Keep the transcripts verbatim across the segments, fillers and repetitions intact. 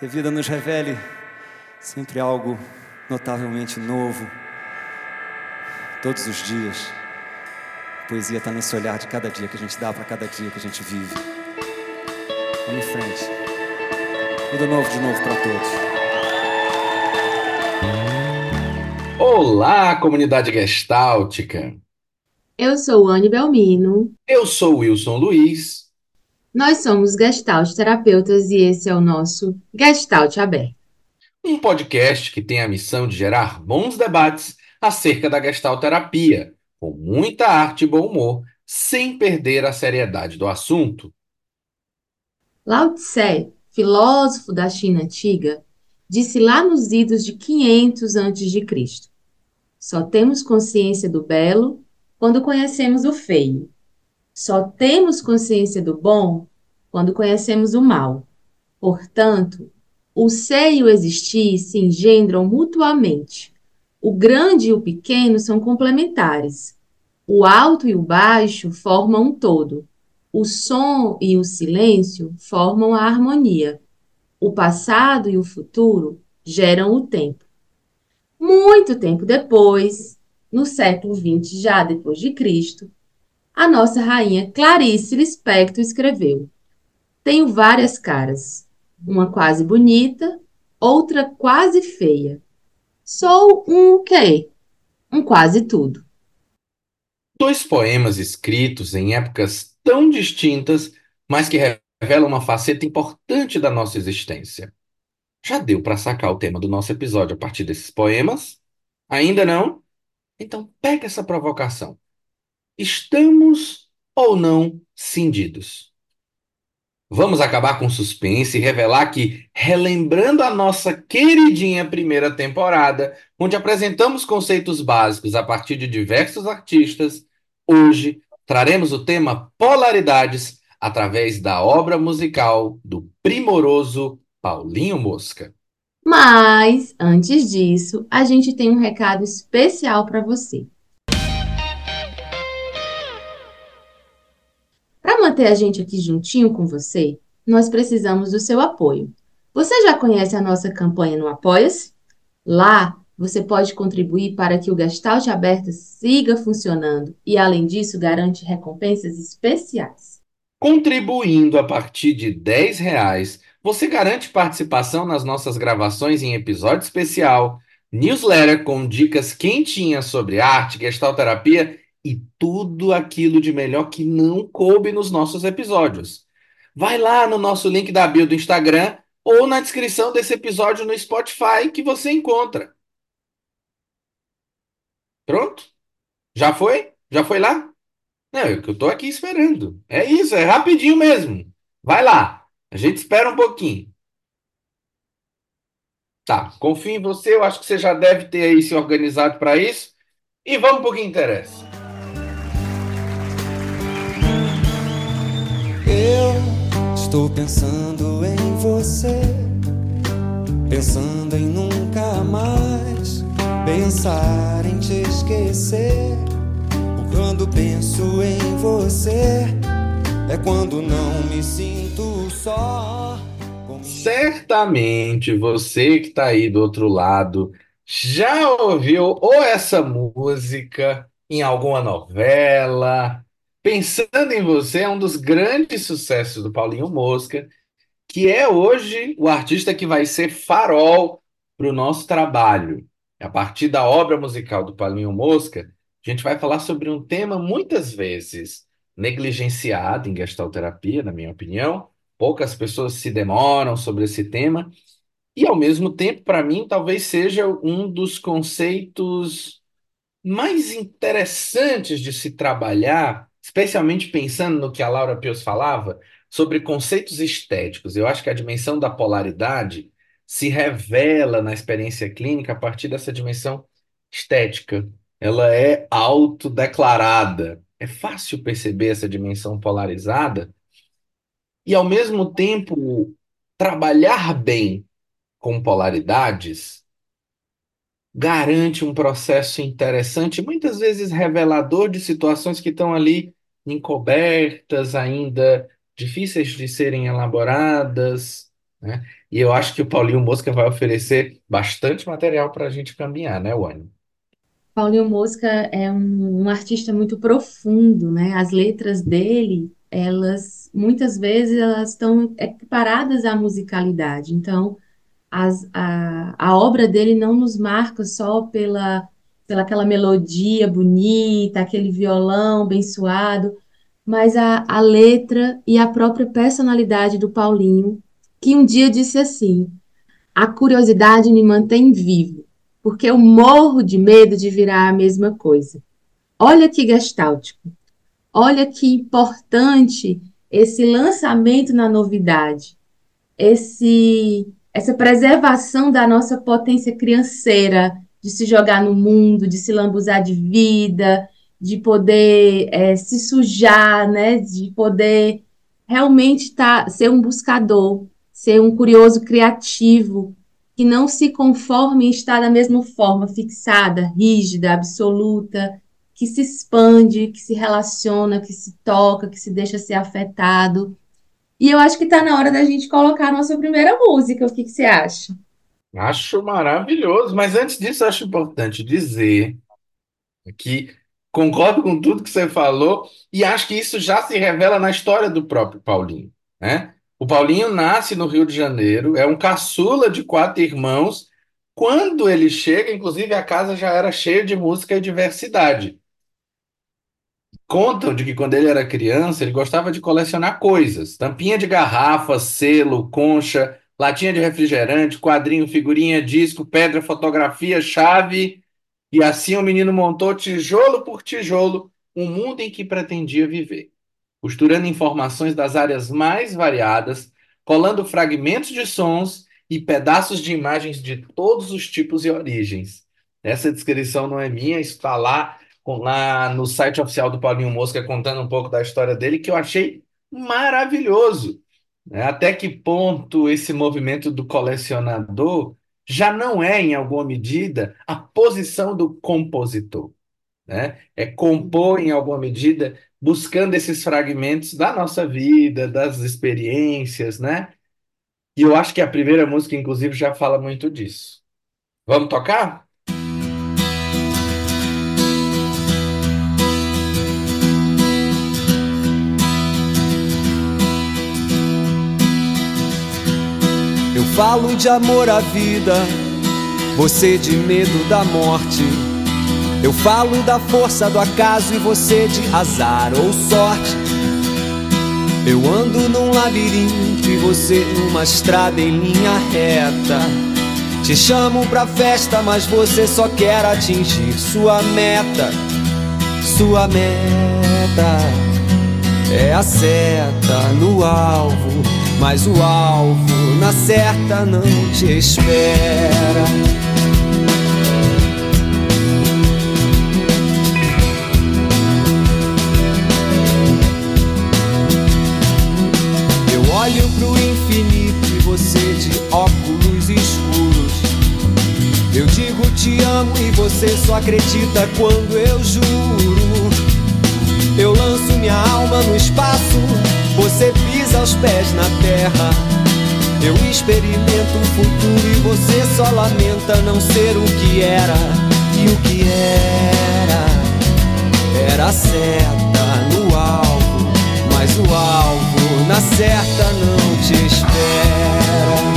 Que a vida nos revele sempre algo notavelmente novo, todos os dias. A poesia está nesse olhar de cada dia que a gente dá para cada dia que a gente vive. Vamos em frente. Tudo novo de novo para todos. Olá, comunidade gestáltica. Eu sou Anne Belmino. Eu sou Wilson Luiz. Nós somos Gestalt terapeutas e esse é o nosso Gestalt Aberto. Um podcast que tem a missão de gerar bons debates acerca da gestalterapia, com muita arte e bom humor, sem perder a seriedade do assunto. Lao Tse, filósofo da China antiga, disse lá nos idos de quinhentos antes de Cristo: só temos consciência do belo quando conhecemos o feio. Só temos consciência do bom quando conhecemos o mal. Portanto, o ser e o existir se engendram mutuamente. O grande e o pequeno são complementares. O alto e o baixo formam um todo. O som e o silêncio formam a harmonia. O passado e o futuro geram o tempo. Muito tempo depois, no século vinte, já depois de Cristo, a nossa rainha Clarice Lispector escreveu: tenho várias caras, uma quase bonita, outra quase feia. Sou um o quê? Um quase tudo. Dois poemas escritos em épocas tão distintas, mas que revelam uma faceta importante da nossa existência. Já deu para sacar o tema do nosso episódio a partir desses poemas? Ainda não? Então pega essa provocação. Estamos ou não cindidos? Vamos acabar com o suspense e revelar que, relembrando a nossa queridinha primeira temporada, onde apresentamos conceitos básicos a partir de diversos artistas, hoje traremos o tema polaridades através da obra musical do primoroso Paulinho Mosca. Mas, antes disso, a gente tem um recado especial para você. Para manter a gente aqui juntinho com você, nós precisamos do seu apoio. Você já conhece a nossa campanha no Apoia-se? Lá, você pode contribuir para que o Gestalt Aberta siga funcionando e, além disso, garante recompensas especiais. Contribuindo a partir de dez reais, você garante participação nas nossas gravações em episódio especial, newsletter com dicas quentinhas sobre arte, gestalterapia e tudo aquilo de melhor que não coube nos nossos episódios. Vai lá no nosso link da bio do Instagram ou na descrição desse episódio no Spotify que você encontra. Pronto? Já foi? Já foi lá? Não, eu eu tô aqui esperando. É isso, é rapidinho mesmo. Vai lá. A gente espera um pouquinho. Tá, confio em você, eu acho que você já deve ter aí se organizado para isso. E vamos pro que interessa. Eu estou pensando em você, pensando em nunca mais pensar em te esquecer. Quando penso em você, é quando não me sinto só. Certamente você que está aí do outro lado já ouviu ou essa música em alguma novela. Pensando em Você é um dos grandes sucessos do Paulinho Mosca, que é hoje o artista que vai ser farol para o nosso trabalho. A partir da obra musical do Paulinho Mosca, a gente vai falar sobre um tema muitas vezes negligenciado em gestalterapia, na minha opinião. Poucas pessoas se demoram sobre esse tema, e ao mesmo tempo, para mim, talvez seja um dos conceitos mais interessantes de se trabalhar, especialmente pensando no que a Laura Pires falava, sobre conceitos estéticos. Eu acho que a dimensão da polaridade se revela na experiência clínica a partir dessa dimensão estética. Ela é autodeclarada. É fácil perceber essa dimensão polarizada e, ao mesmo tempo, trabalhar bem com polaridades garante um processo interessante, muitas vezes revelador de situações que estão ali encobertas, ainda difíceis de serem elaboradas. né? E eu acho que o Paulinho Mosca vai oferecer bastante material para a gente caminhar, né, Wani? Paulinho Mosca é um, um artista muito profundo, né? As letras dele, elas muitas vezes elas estão equiparadas à musicalidade. Então, as- a, a obra dele não nos marca só pela, pela aquela melodia bonita, aquele violão bem suado, mas a, a letra e a própria personalidade do Paulinho, que um dia disse assim: a curiosidade me mantém vivo, porque eu morro de medo de virar a mesma coisa. Olha que gestáltico, olha que importante esse lançamento na novidade, esse, essa preservação da nossa potência crianceira, de se jogar no mundo, de se lambuzar de vida, de poder é, se sujar, né? De poder realmente tá, ser um buscador, ser um curioso criativo, que não se conforme em estar da mesma forma, fixada, rígida, absoluta, que se expande, que se relaciona, que se toca, que se deixa ser afetado. E eu acho que tá na hora da gente colocar a nossa primeira música. O que que você acha? Acho maravilhoso, mas antes disso, acho importante dizer que concordo com tudo que você falou e acho que isso já se revela na história do próprio Paulinho, né? O Paulinho nasce no Rio de Janeiro, é um caçula de quatro irmãos. Quando ele chega, inclusive, a casa já era cheia de música e diversidade. Contam de que quando ele era criança, ele gostava de colecionar coisas: tampinha de garrafa, selo, concha, latinha de refrigerante, quadrinho, figurinha, disco, pedra, fotografia, chave. E assim o menino montou tijolo por tijolo um mundo em que pretendia viver, costurando informações das áreas mais variadas, colando fragmentos de sons e pedaços de imagens de todos os tipos e origens. Essa descrição não é minha, está lá, com- lá no site oficial do Paulinho Mosca, contando um pouco da história dele, que eu achei maravilhoso, né? Até que ponto esse movimento do colecionador já não é, em alguma medida, a posição do compositor, né? É compor, em alguma medida, buscando esses fragmentos da nossa vida, das experiências, né? E eu acho que a primeira música, inclusive, já fala muito disso. Vamos tocar? Eu falo de amor à vida, você de medo da morte. Eu falo da força do acaso e você de azar ou sorte. Eu ando num labirinto e você numa estrada em linha reta. Te chamo pra festa, mas você só quer atingir sua meta. Sua meta é a seta no alvo, mas o alvo na certa não te espera. Eu olho pro infinito e você de óculos escuros. Eu digo te amo e você só acredita quando eu juro. Eu lanço minha alma no espaço, você pisa aos pés na terra. Eu experimento o futuro e você só lamenta não ser o que era. E o que era, era a seta no alvo, mas o alvo na certa não te espera.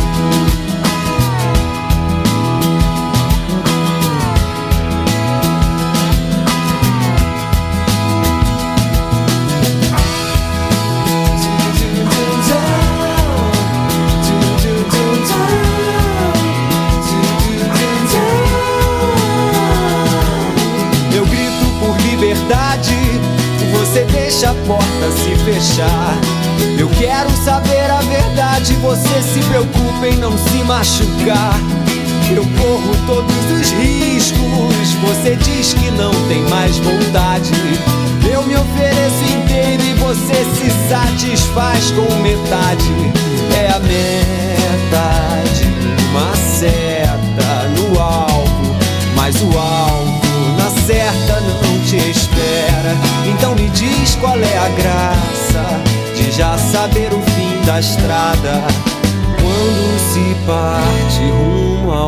Você deixa a porta se fechar. Eu quero saber a verdade, você se preocupa em não se machucar. Eu corro todos os riscos, você diz que não tem mais vontade. Eu me ofereço inteiro e você se satisfaz com metade. É a meta de uma seta no alvo, mas o alvo na certa não te espera. Então me diz qual é a graça de já saber o fim da estrada. mundo se parte rumo ao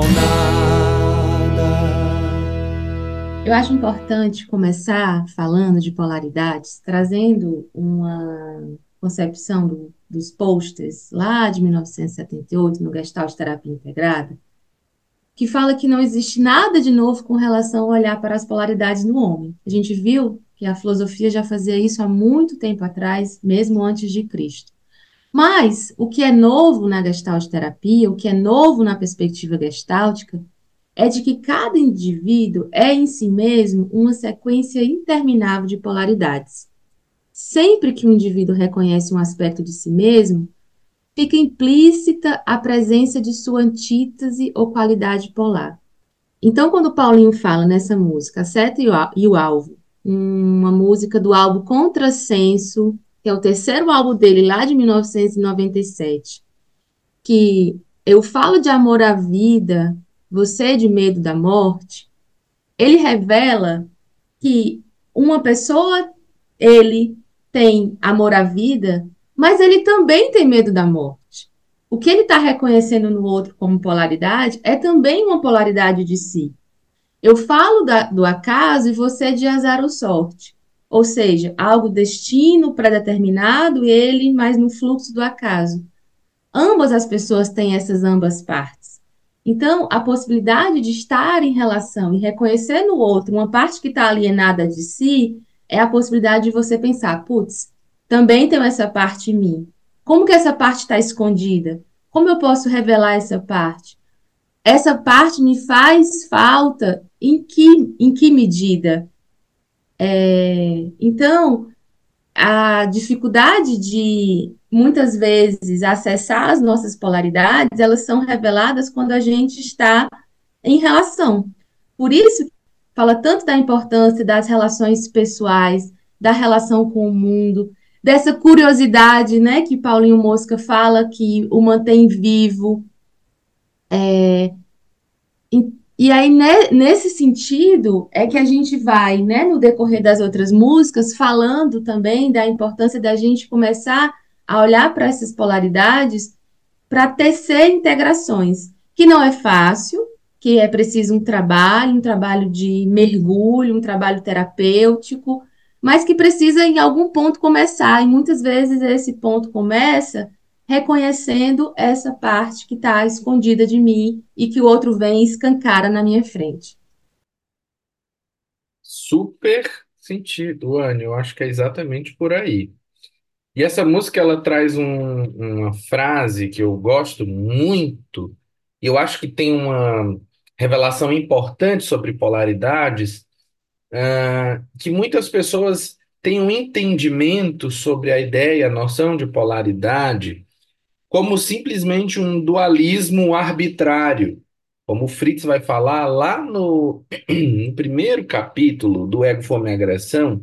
nada. Eu acho importante começar falando de polaridades, trazendo uma concepção do- dos posters lá de mil novecentos e setenta e oito, no Gestalt Terapia Integrada, que fala que não existe nada de novo com relação ao olhar para as polaridades no homem. A gente viu que a filosofia já fazia isso há muito tempo atrás, mesmo antes de Cristo. Mas o que é novo na Gestalt terapia, o que é novo na perspectiva gestáltica, é de que cada indivíduo é em si mesmo uma sequência interminável de polaridades. Sempre que o indivíduo reconhece um aspecto de si mesmo, fica implícita a presença de sua antítese ou qualidade polar. Então, quando o Paulinho fala nessa música, A Seta e o Alvo, uma música do álbum Contrassenso, que é o terceiro álbum dele, lá de mil novecentos e noventa e sete, que eu falo de amor à vida, você de medo da morte, ele revela que uma pessoa, ele tem amor à vida, mas ele também tem medo da morte. O que ele está reconhecendo no outro como polaridade é também uma polaridade de si. Eu falo da, do acaso e você de azar ou sorte. Ou seja, algo destino predeterminado e ele mais no fluxo do acaso. Ambas as pessoas têm essas ambas partes. Então, a possibilidade de estar em relação e reconhecer no outro uma parte que está alienada de si é a possibilidade de você pensar, putz, também tenho essa parte em mim. Como que essa parte está escondida? Como eu posso revelar essa parte? Essa parte me faz falta em que, em que medida? É, então, a dificuldade de, muitas vezes, acessar as nossas polaridades, elas são reveladas quando a gente está em relação. Por isso, fala tanto da importância das relações pessoais, da relação com o mundo, dessa curiosidade, né, que Paulinho Mosca fala que o mantém vivo. E, e aí, né, nesse sentido, é que a gente vai, né, no decorrer das outras músicas, falando também da importância da gente começar a olhar para essas polaridades para tecer integrações, que não é fácil, que é preciso um trabalho, um trabalho de mergulho, um trabalho terapêutico, mas que precisa em algum ponto começar, e muitas vezes esse ponto começa reconhecendo essa parte que está escondida de mim e que o outro vem e escancara na minha frente. Super sentido, Anne. Eu acho que é exatamente por aí. E essa música ela traz um- uma frase que eu gosto muito, e eu acho que tem uma revelação importante sobre polaridades, ah, que muitas pessoas têm um entendimento sobre a ideia, a noção de polaridade, como simplesmente um dualismo arbitrário. Como o Fritz vai falar lá no, no primeiro capítulo do Ego, Fome e Agressão,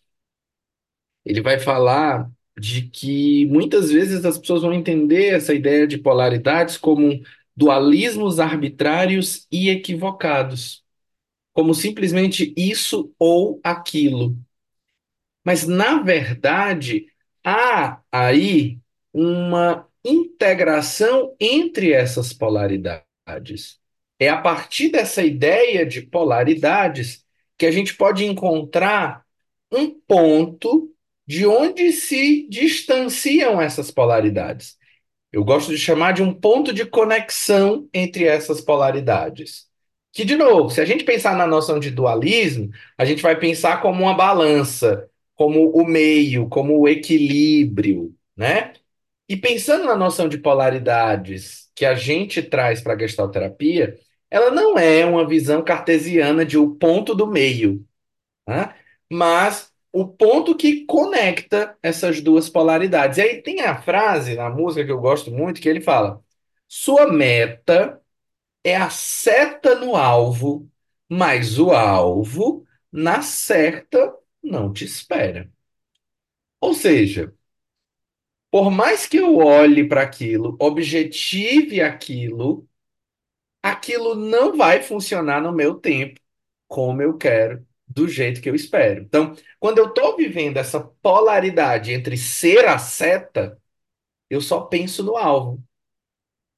ele vai falar de que muitas vezes as pessoas vão entender essa ideia de polaridades como dualismos arbitrários e equivocados, como simplesmente isso ou aquilo. Mas, na verdade, há aí uma integração entre essas polaridades. É a partir dessa ideia de polaridades que a gente pode encontrar um ponto de onde se distanciam essas polaridades. Eu gosto de chamar de um ponto de conexão entre essas polaridades. Que, de novo, se a gente pensar na noção de dualismo, a gente vai pensar como uma balança, como o meio, como o equilíbrio, né? E pensando na noção de polaridades que a gente traz para a gestalterapia, ela não é uma visão cartesiana de o ponto do meio, né? Mas o ponto que conecta essas duas polaridades. E aí tem a frase na música que eu gosto muito, que ele fala: sua meta é a seta no alvo, mas o alvo na certa não te espera. Ou seja, por mais que eu olhe para aquilo, objetive aquilo, aquilo não vai funcionar no meu tempo, como eu quero, do jeito que eu espero. Então, quando eu estou vivendo essa polaridade entre ser a seta, eu só penso no alvo.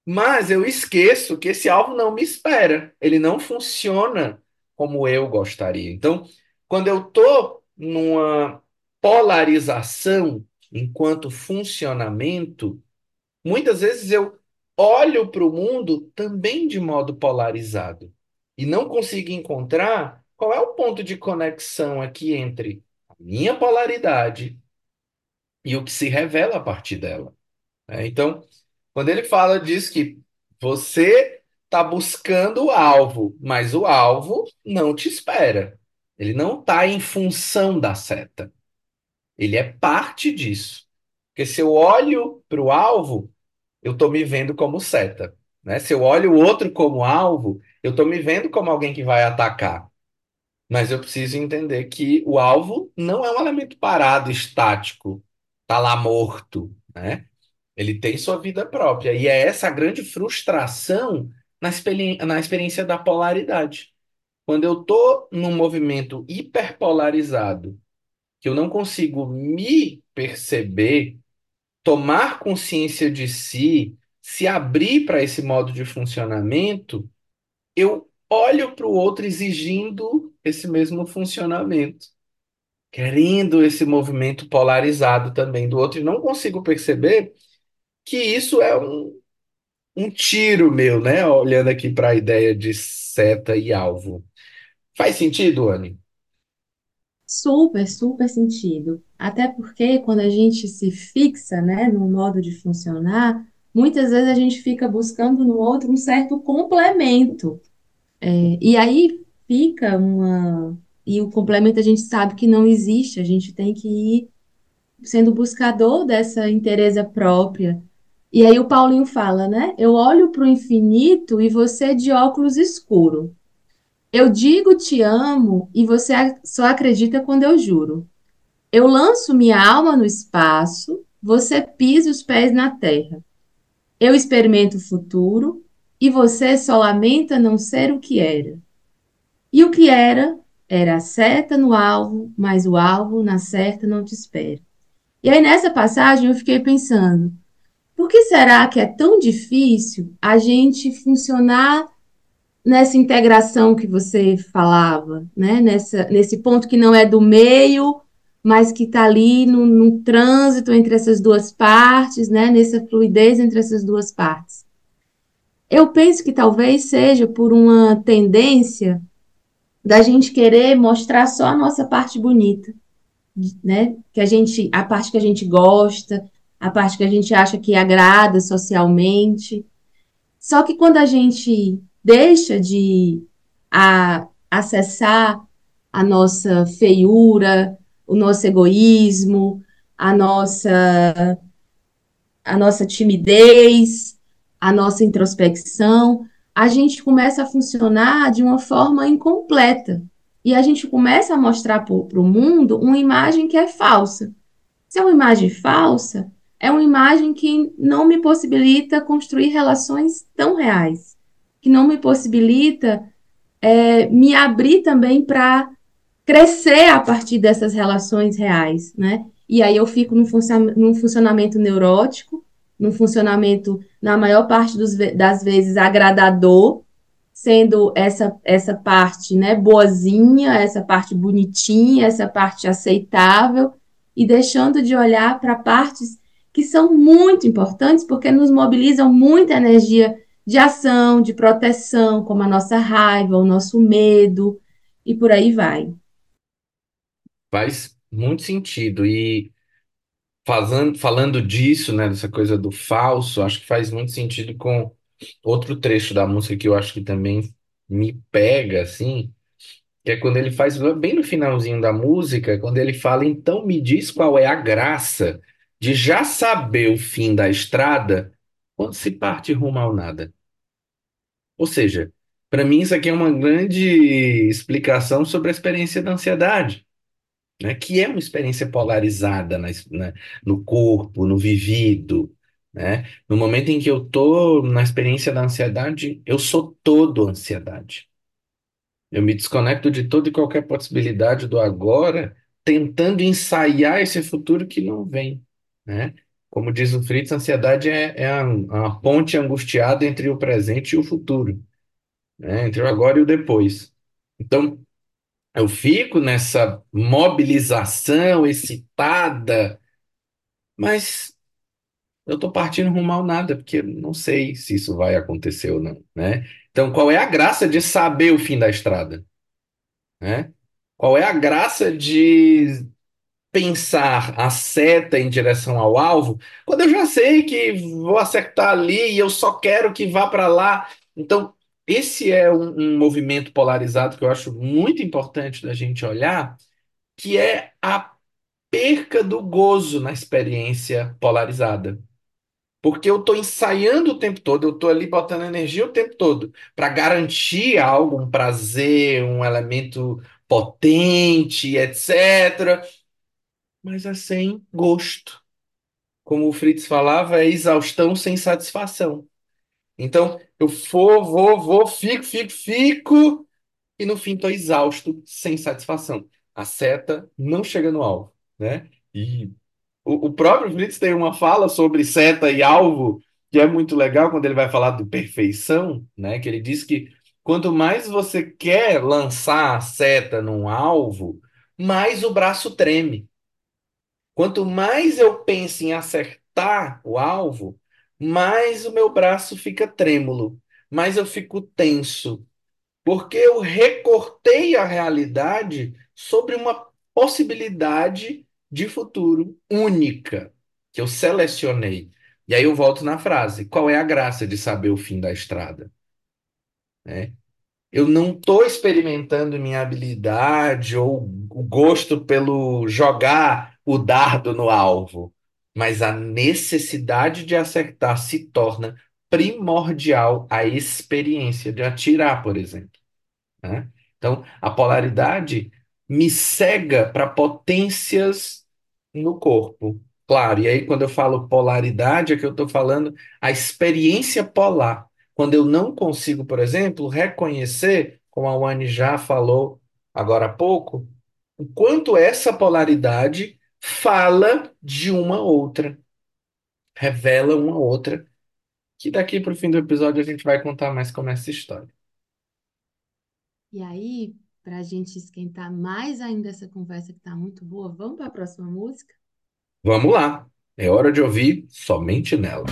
Mas eu esqueço que esse alvo não me espera. Ele não funciona como eu gostaria. Então, quando eu estou numa polarização enquanto funcionamento, muitas vezes eu olho para o mundo também de modo polarizado e não consigo encontrar qual é o ponto de conexão aqui entre a minha polaridade e o que se revela a partir dela, né? Então, quando ele fala disso que você está buscando o alvo, mas o alvo não te espera. Ele não está em função da seta. Ele é parte disso. Porque se eu olho para o alvo, eu estou me vendo como seta, né? Se eu olho o outro como alvo, eu estou me vendo como alguém que vai atacar. Mas eu preciso entender que o alvo não é um elemento parado, estático, tá lá morto, né? Ele tem sua vida própria. E é essa a grande frustração na, experi- na experiência da polaridade. Quando eu estou num movimento hiperpolarizado, que eu não consigo me perceber, tomar consciência de si, se abrir para esse modo de funcionamento, eu olho para o outro exigindo esse mesmo funcionamento, querendo esse movimento polarizado também do outro, e não consigo perceber que isso é um, um tiro meu, né? Olhando aqui para a ideia de seta e alvo. Faz sentido, Anne? Super, super sentido. Até porque quando a gente se fixa, né, no modo de funcionar, muitas vezes a gente fica buscando no outro um certo complemento. É, e aí fica uma. E o complemento a gente sabe que não existe, a gente tem que ir sendo buscador dessa inteireza própria. E aí o Paulinho fala, né? Eu olho para o infinito e você é de óculos escuro. Eu digo te amo e você só acredita quando eu juro. Eu lanço minha alma no espaço, você pisa os pés na terra. Eu experimento o futuro e você só lamenta não ser o que era. E o que era, era a seta no alvo, mas o alvo na certa não te espera. E aí nessa passagem eu fiquei pensando, por que será que é tão difícil a gente funcionar nessa integração que você falava, né? Nessa, nesse ponto que não é do meio, mas que está ali no, no trânsito entre essas duas partes, né? Nessa fluidez entre essas duas partes. Eu penso que talvez seja por uma tendência da gente querer mostrar só a nossa parte bonita, né? Que a gente, a parte que a gente gosta, a parte que a gente acha que agrada socialmente. Só que quando a gente deixa de a, acessar a nossa feiura, o nosso egoísmo, a nossa, a nossa timidez, a nossa introspecção, a gente começa a funcionar de uma forma incompleta. E a gente começa a mostrar para o mundo uma imagem que é falsa. Se é uma imagem falsa, é uma imagem que não me possibilita construir relações tão reais, que não me possibilita é, me abrir também para crescer a partir dessas relações reais, né? E aí eu fico num, funcio- num funcionamento neurótico, num funcionamento, na maior parte dos, das vezes, agradador, sendo essa, essa parte, né, boazinha, essa parte bonitinha, essa parte aceitável, e deixando de olhar para partes que são muito importantes, porque nos mobilizam muita energia de ação, de proteção, como a nossa raiva, o nosso medo, e por aí vai. Faz muito sentido. E fazendo, falando disso, né, dessa coisa do falso, acho que faz muito sentido com outro trecho da música que eu acho que também me pega, assim, que é quando ele faz, bem no finalzinho da música, quando ele fala, então me diz qual é a graça de já saber o fim da estrada quando se parte rumo ao nada. Ou seja, para mim isso aqui é uma grande explicação sobre a experiência da ansiedade, né? Que é uma experiência polarizada na, es- na- no corpo, no vivido, né? No momento em que eu estou na experiência da ansiedade, eu sou todo ansiedade. Eu me desconecto de toda e qualquer possibilidade do agora, tentando ensaiar esse futuro que não vem, né? Como diz o Fritz, a ansiedade é, é a, a ponte angustiada entre o presente e o futuro, né? Entre o agora e o depois. Então, eu fico nessa mobilização excitada, mas eu estou partindo rumo ao nada, porque eu não sei se isso vai acontecer ou não, né? Então, qual é a graça de saber o fim da estrada, né? Qual é a graça de pensar a seta em direção ao alvo, quando eu já sei que vou acertar ali e eu só quero que vá para lá? Então, esse é um, um movimento polarizado que eu acho muito importante da gente olhar, que é a perca do gozo na experiência polarizada. Porque eu estou ensaiando o tempo todo, eu estou ali botando energia o tempo todo para garantir algo, um prazer, um elemento potente, etcétera. Mas é sem gosto. Como o Fritz falava, é exaustão sem satisfação. Então, eu vou, vou, vou, fico, fico, fico, e no fim estou exausto, sem satisfação. A seta não chega no alvo, né? E o, o próprio Fritz tem uma fala sobre seta e alvo, que é muito legal quando ele vai falar de perfeição, né? Que ele diz que quanto mais você quer lançar a seta num alvo, mais o braço treme. Quanto mais eu penso em acertar o alvo, mais o meu braço fica trêmulo, mais eu fico tenso, porque eu recortei a realidade sobre uma possibilidade de futuro única que eu selecionei. E aí eu volto na frase: qual é a graça de saber o fim da estrada? Né? Eu não estou experimentando minha habilidade ou o gosto pelo jogar o dardo no alvo, mas a necessidade de acertar se torna primordial à experiência de atirar, por exemplo, né? Então, a polaridade me cega para potências no corpo. Claro, e aí quando eu falo polaridade, é que eu estou falando a experiência polar. Quando eu não consigo, por exemplo, reconhecer, como a Wani já falou agora há pouco, o quanto essa polaridade fala de uma outra, revela uma outra, que daqui para o fim do episódio a gente vai contar mais como é essa história. E aí, para a gente esquentar mais ainda essa conversa que está muito boa, vamos para a próxima música? Vamos lá, é hora de ouvir Somente Nela.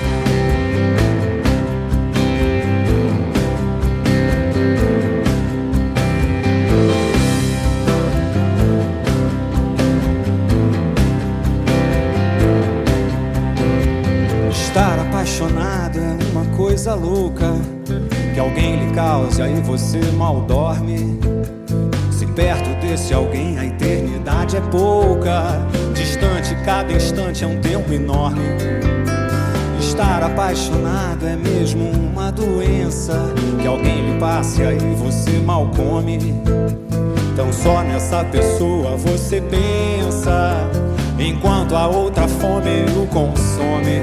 Estar apaixonado é uma coisa louca, que alguém lhe cause, aí você mal dorme. Se perto desse alguém a eternidade é pouca, distante cada instante é um tempo enorme. Estar apaixonado é mesmo uma doença, que alguém lhe passe, aí você mal come. Então só nessa pessoa você pensa, enquanto a outra fome o consome.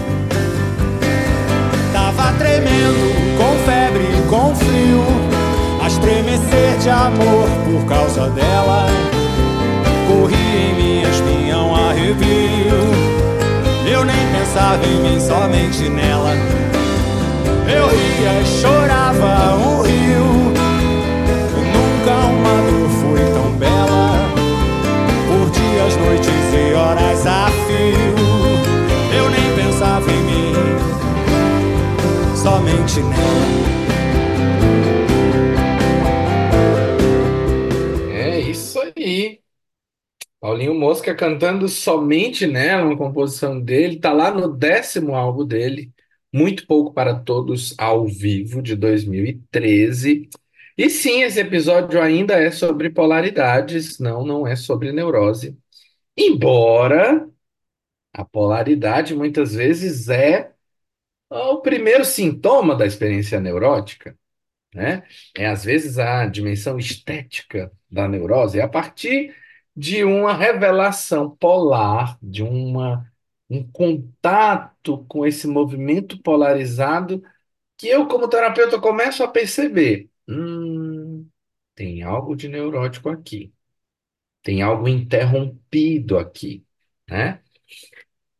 Tava tremendo, com febre, com frio, a estremecer de amor por causa dela. Corri em mim, espinhão arrepio, eu nem pensava em mim, somente nela. Eu ria e chorava um rio, nunca uma dor foi tão bela. Por dias, noites e horas a fio, eu nem pensava em mim, somente nela. É isso aí. Paulinho Mosca cantando Somente Nela, uma composição dele, tá lá no décimo álbum dele, Muito Pouco para Todos, ao vivo, de dois mil e treze. E sim, esse episódio ainda é sobre polaridades, não, não é sobre neurose. Embora a polaridade muitas vezes é o primeiro sintoma da experiência neurótica, né? É às vezes a dimensão estética da neurose, é a partir de uma revelação polar, de uma, um contato com esse movimento polarizado, que eu, como terapeuta, começo a perceber: hum, tem algo de neurótico aqui, tem algo interrompido aqui, né?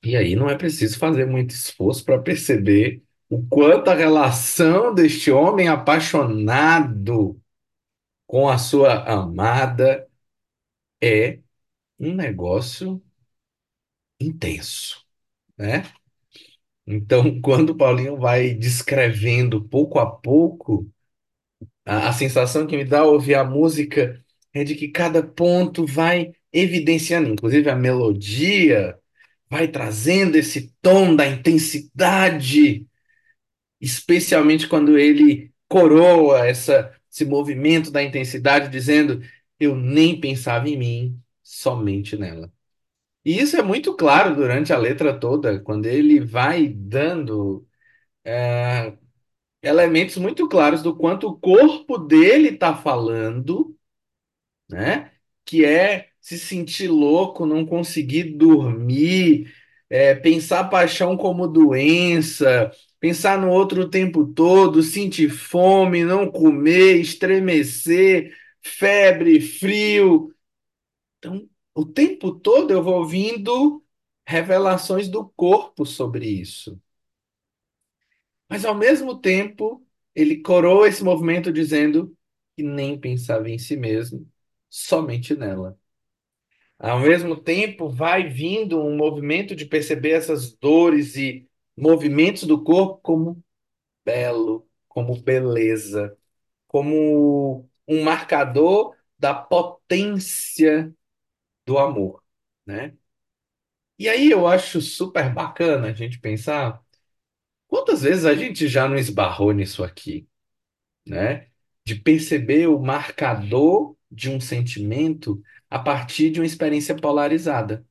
E aí não é preciso fazer muito esforço para perceber o quanto a relação deste homem apaixonado com a sua amada é um negócio intenso, né? Então, quando o Paulinho vai descrevendo pouco a pouco, a, a sensação que me dá ao ouvir a música é de que cada ponto vai evidenciando, inclusive a melodia, vai trazendo esse tom da intensidade, especialmente quando ele coroa essa, esse movimento da intensidade, dizendo: Eu nem pensava em mim, somente nela. E isso é muito claro durante a letra toda, quando ele vai dando é, elementos muito claros do quanto o corpo dele está falando, né? Que é se sentir louco, não conseguir dormir, é, pensar paixão como doença, pensar no outro o tempo todo, sentir fome, não comer, estremecer, febre, frio. Então, o tempo todo eu vou ouvindo revelações do corpo sobre isso. Mas, ao mesmo tempo, ele coroa esse movimento dizendo que nem pensava em si mesmo, somente nela. Ao mesmo tempo, vai vindo um movimento de perceber essas dores e movimentos do corpo como belo, como beleza, como um marcador da potência do amor, né? E aí eu acho super bacana a gente pensar quantas vezes a gente já não esbarrou nisso aqui, né? De perceber o marcador de um sentimento a partir de uma experiência polarizada.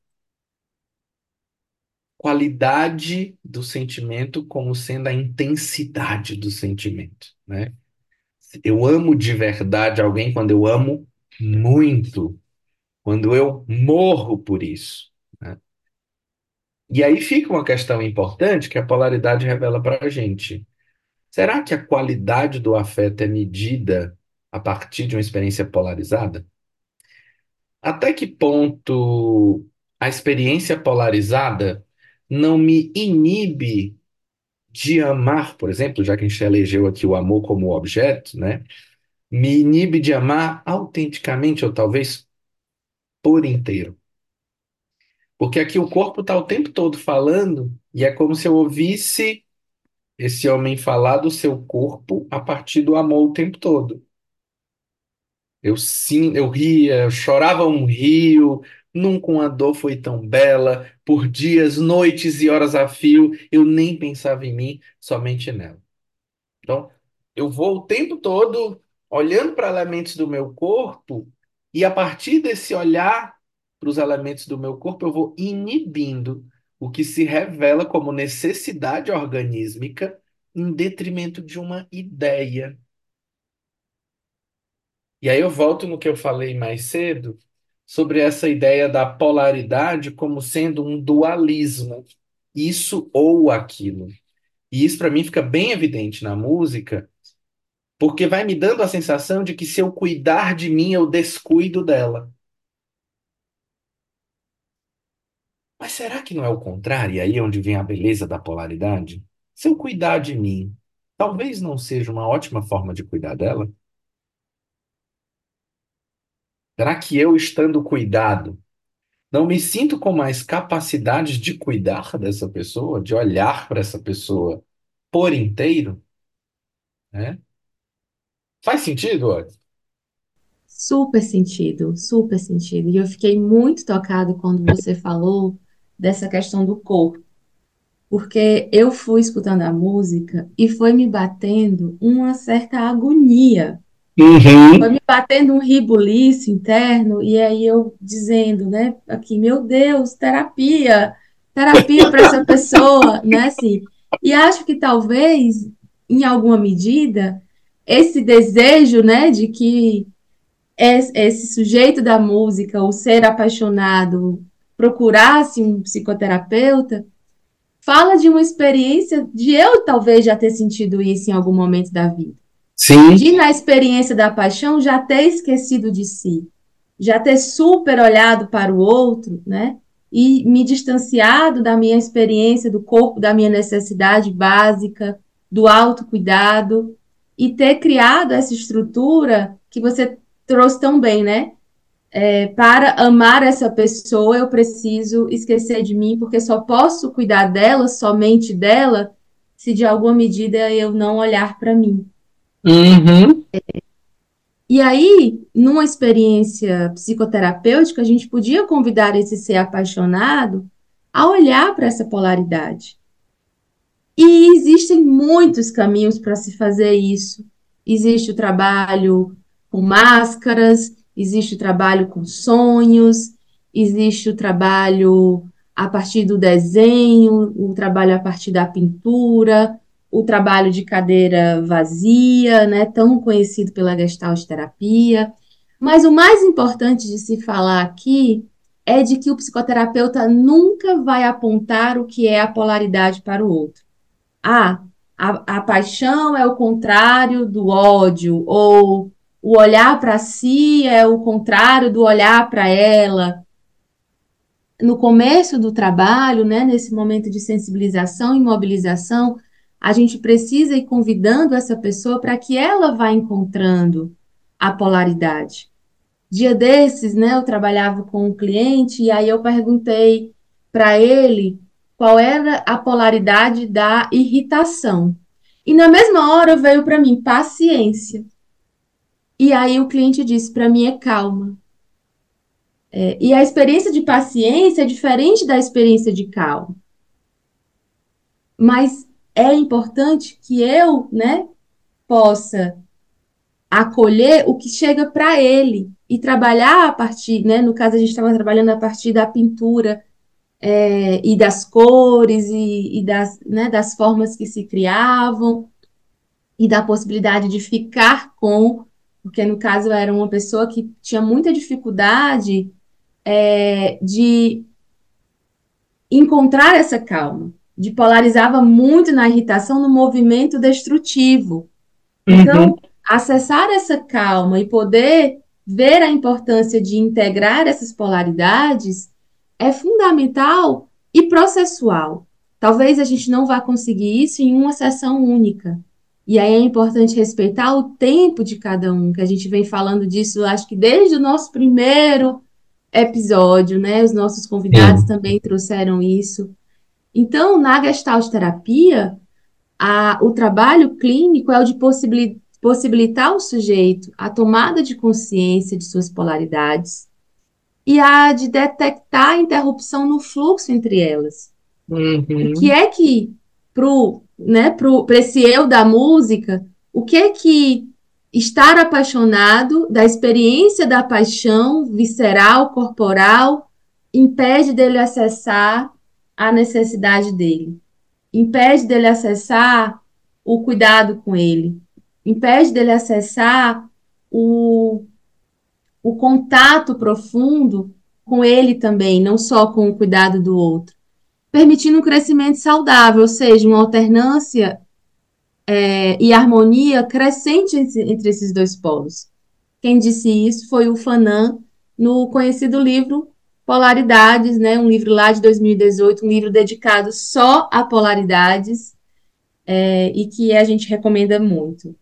Qualidade do sentimento como sendo a intensidade do sentimento, né? Eu amo de verdade alguém quando eu amo muito, quando eu morro por isso, né? E aí fica uma questão importante que a polaridade revela para a gente. Será que a qualidade do afeto é medida a partir de uma experiência polarizada? Até que ponto a experiência polarizada não me inibe de amar, por exemplo, já que a gente elegeu aqui o amor como objeto, né? Me inibe de amar autenticamente, ou talvez por inteiro. Porque aqui o corpo está o tempo todo falando, e é como se eu ouvisse esse homem falar do seu corpo a partir do amor o tempo todo. Eu sim, eu ria, eu chorava um rio, nunca uma dor foi tão bela, por dias, noites e horas a fio, eu nem pensava em mim, somente nela. Então, eu vou o tempo todo olhando para elementos do meu corpo, e a partir desse olhar para os elementos do meu corpo, eu vou inibindo o que se revela como necessidade organísmica em detrimento de uma ideia. E aí eu volto no que eu falei mais cedo sobre essa ideia da polaridade como sendo um dualismo, isso ou aquilo. E isso para mim fica bem evidente na música, porque vai me dando a sensação de que se eu cuidar de mim, eu descuido dela. Mas será que não é o contrário? E aí é onde vem a beleza da polaridade? Se eu cuidar de mim, talvez não seja uma ótima forma de cuidar dela? Será que eu, estando cuidado, não me sinto com mais capacidade de cuidar dessa pessoa, de olhar para essa pessoa por inteiro, né? Faz sentido, olha? Super sentido, super sentido. E eu fiquei muito tocado quando você falou dessa questão do corpo, porque eu fui escutando a música e foi me batendo uma certa agonia. Foi Uhum. me batendo um ribuliço interno, e aí eu dizendo, né, aqui, meu Deus, terapia, terapia para essa pessoa, né, assim. E acho que talvez, em alguma medida, esse desejo, né, de que es- esse sujeito da música, o ser apaixonado, procurasse um psicoterapeuta, fala de uma experiência de eu talvez já ter sentido isso em algum momento da vida. Sim. De, na experiência da paixão, já ter esquecido de si, já ter super olhado para o outro, né? e me distanciado da minha experiência do corpo, da minha necessidade básica, do autocuidado, e ter criado essa estrutura que você trouxe tão bem, né? É, para amar essa pessoa, eu preciso esquecer de mim, porque só posso cuidar dela, somente dela, se de alguma medida eu não olhar para mim. Uhum. E aí, numa experiência psicoterapêutica, a gente podia convidar esse ser apaixonado a olhar para essa polaridade. E existem muitos caminhos para se fazer isso. Existe o trabalho com máscaras, existe o trabalho com sonhos, existe o trabalho a partir do desenho, o trabalho a partir da pintura, o trabalho de cadeira vazia, né, tão conhecido pela Gestalt terapia. Mas o mais importante de se falar aqui é de que o psicoterapeuta nunca vai apontar o que é a polaridade para o outro. Ah, a, a paixão é o contrário do ódio, ou o olhar para si é o contrário do olhar para ela. No começo do trabalho, né, nesse momento de sensibilização e mobilização, a gente precisa ir convidando essa pessoa para que ela vá encontrando a polaridade. Dia desses, né, eu trabalhava com um cliente e aí eu perguntei para ele qual era a polaridade da irritação. E na mesma hora veio para mim paciência. E aí o cliente disse para mim é calma. É, e a experiência de paciência é diferente da experiência de calma. Mas é importante que eu, né, possa acolher o que chega para ele e trabalhar a partir, né? No caso, a gente estava trabalhando a partir da pintura é, e das cores e, e das, né, das formas que se criavam e da possibilidade de ficar com, porque no caso era uma pessoa que tinha muita dificuldade é, de encontrar essa calma, de polarizava muito na irritação no movimento destrutivo. Uhum. Então, acessar essa calma e poder ver a importância de integrar essas polaridades é fundamental e processual. Talvez a gente não vá conseguir isso em uma sessão única. E aí é importante respeitar o tempo de cada um, que a gente vem falando disso, acho que desde o nosso primeiro episódio, né? Os nossos convidados Sim. também trouxeram isso. Então, na Gestalt terapia, a, o trabalho clínico é o de possibili- possibilitar ao sujeito a tomada de consciência de suas polaridades e a de detectar a interrupção no fluxo entre elas. O que Uhum. é que, pro, né, pro, para esse eu da música, o que é que estar apaixonado, da experiência da paixão visceral, corporal, impede dele acessar a necessidade dele? Impede dele acessar o cuidado com ele, impede dele acessar o, o contato profundo com ele também, não só com o cuidado do outro, permitindo um crescimento saudável, ou seja, uma alternância é, e harmonia crescente entre esses dois polos. Quem disse isso foi o Fanon, no conhecido livro Polaridades, né, um livro lá de dois mil e dezoito, um livro dedicado só a polaridades, é, e que a gente recomenda muito.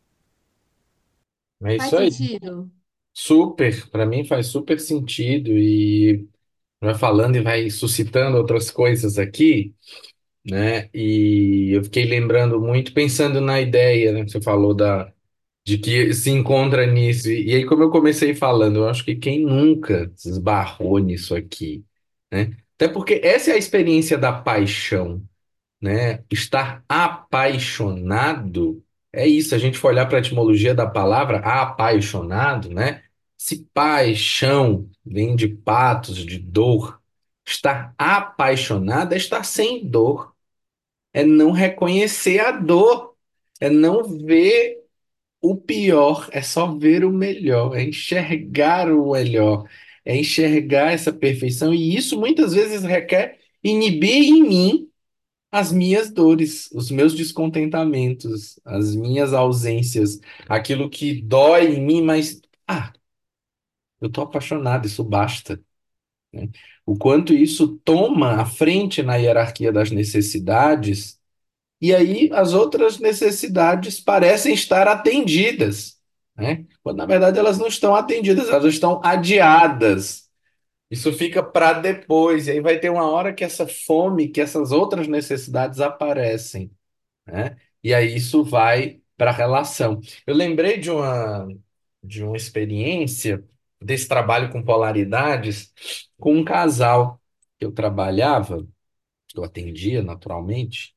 É Faz isso aí. sentido? Super, para mim faz super sentido e vai falando e vai suscitando outras coisas aqui, né? E eu fiquei lembrando muito, pensando na ideia, né, que você falou da de que se encontra nisso. E, e aí, como eu comecei falando, eu acho que quem nunca se esbarrou nisso aqui, né? Até porque essa é a experiência da paixão, né? Estar apaixonado é isso. Se a gente for olhar para a etimologia da palavra apaixonado, né? Se paixão vem de patos, de dor, estar apaixonado é estar sem dor, é não reconhecer a dor, é não ver o pior, é só ver o melhor, é enxergar o melhor, é enxergar essa perfeição, e isso muitas vezes requer inibir em mim as minhas dores, os meus descontentamentos, as minhas ausências, aquilo que dói em mim, mas ah, eu tô apaixonado, isso basta. né? O quanto isso toma a frente na hierarquia das necessidades, e aí as outras necessidades parecem estar atendidas, né? Quando na verdade elas não estão atendidas, elas estão adiadas. Isso fica para depois, e aí vai ter uma hora que essa fome, que essas outras necessidades aparecem, né? E aí isso vai para a relação. Eu lembrei de uma, de uma experiência desse trabalho com polaridades com um casal que eu trabalhava, que eu atendia naturalmente,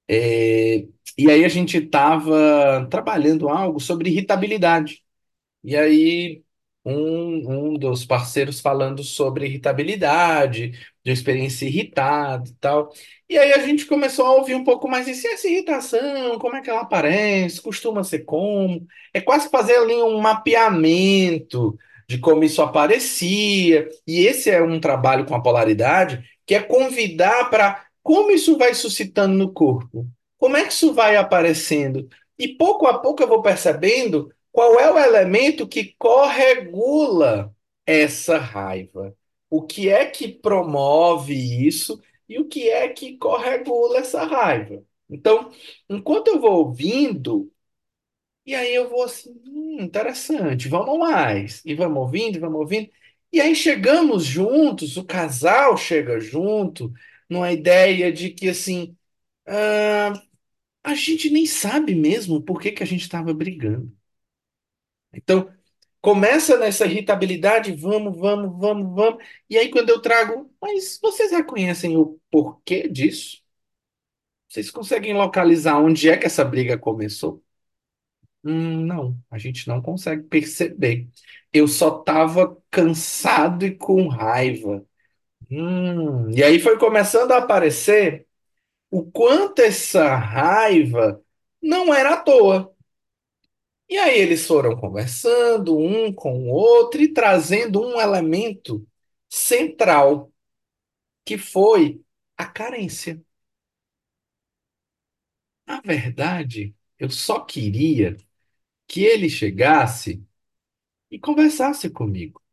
é, e aí a gente estava trabalhando algo sobre irritabilidade. E aí, um, um dos parceiros falando sobre irritabilidade, de uma experiência irritada e tal. E aí a gente começou a ouvir um pouco mais isso. E essa irritação, como é que ela aparece? Costuma ser como? É quase fazer ali um mapeamento de como isso aparecia. E esse é um trabalho com a polaridade, que é convidar para como isso vai suscitando no corpo. Como é que isso vai aparecendo? E pouco a pouco eu vou percebendo qual é o elemento que corregula essa raiva? O que é que promove isso e o que é que corregula essa raiva? Então, enquanto eu vou ouvindo, e aí eu vou assim, hum, interessante, vamos mais. E vamos ouvindo, e vamos ouvindo. E aí chegamos juntos, o casal chega junto, numa ideia de que assim, ah, a gente nem sabe mesmo por que que a gente estava brigando. Então, começa nessa irritabilidade, vamos, vamos, vamos, vamos. E aí, quando eu trago, mas vocês reconhecem o porquê disso? Vocês conseguem localizar onde é que essa briga começou? Hum, não, a gente não consegue perceber. Eu só estava cansado e com raiva. Hum, e aí foi começando a aparecer o quanto essa raiva não era à toa. E aí eles foram conversando um com o outro e trazendo um elemento central, que foi a carência. Na verdade, eu só queria que ele chegasse e conversasse comigo.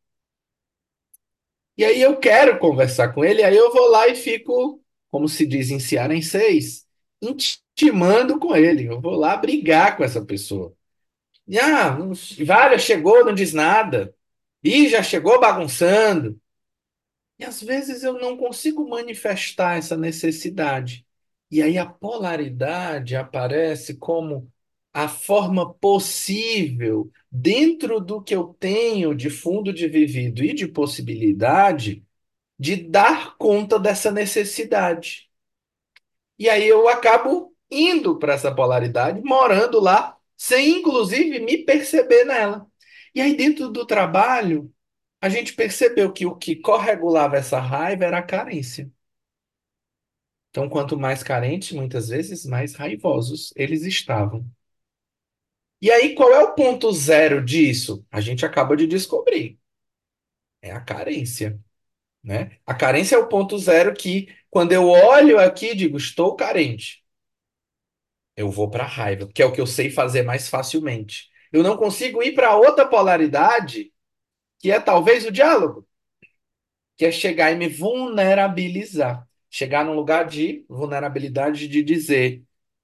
E aí eu quero conversar com ele, aí eu vou lá e fico, como se diz em cearenseis, intimando com ele. Eu vou lá brigar com essa pessoa. E, ah, Vália chegou, não diz nada. Ih, já chegou bagunçando. E às vezes eu não consigo manifestar essa necessidade. E aí a polaridade aparece como a forma possível, dentro do que eu tenho de fundo de vivido e de possibilidade, de dar conta dessa necessidade. E aí eu acabo indo para essa polaridade, morando lá, sem inclusive me perceber nela. E aí dentro do trabalho a gente percebeu que o que corregulava essa raiva era a carência. Então, quanto mais carentes, muitas vezes, mais raivosos eles estavam. E aí, qual é o ponto zero disso? A gente acaba de descobrir. É a carência, né? A carência é o ponto zero que, quando eu olho aqui, digo, estou carente. Eu vou para a raiva, que é o que eu sei fazer mais facilmente. Eu não consigo ir para outra polaridade, que é talvez o diálogo, que é chegar e me vulnerabilizar. Chegar num lugar de vulnerabilidade de dizer: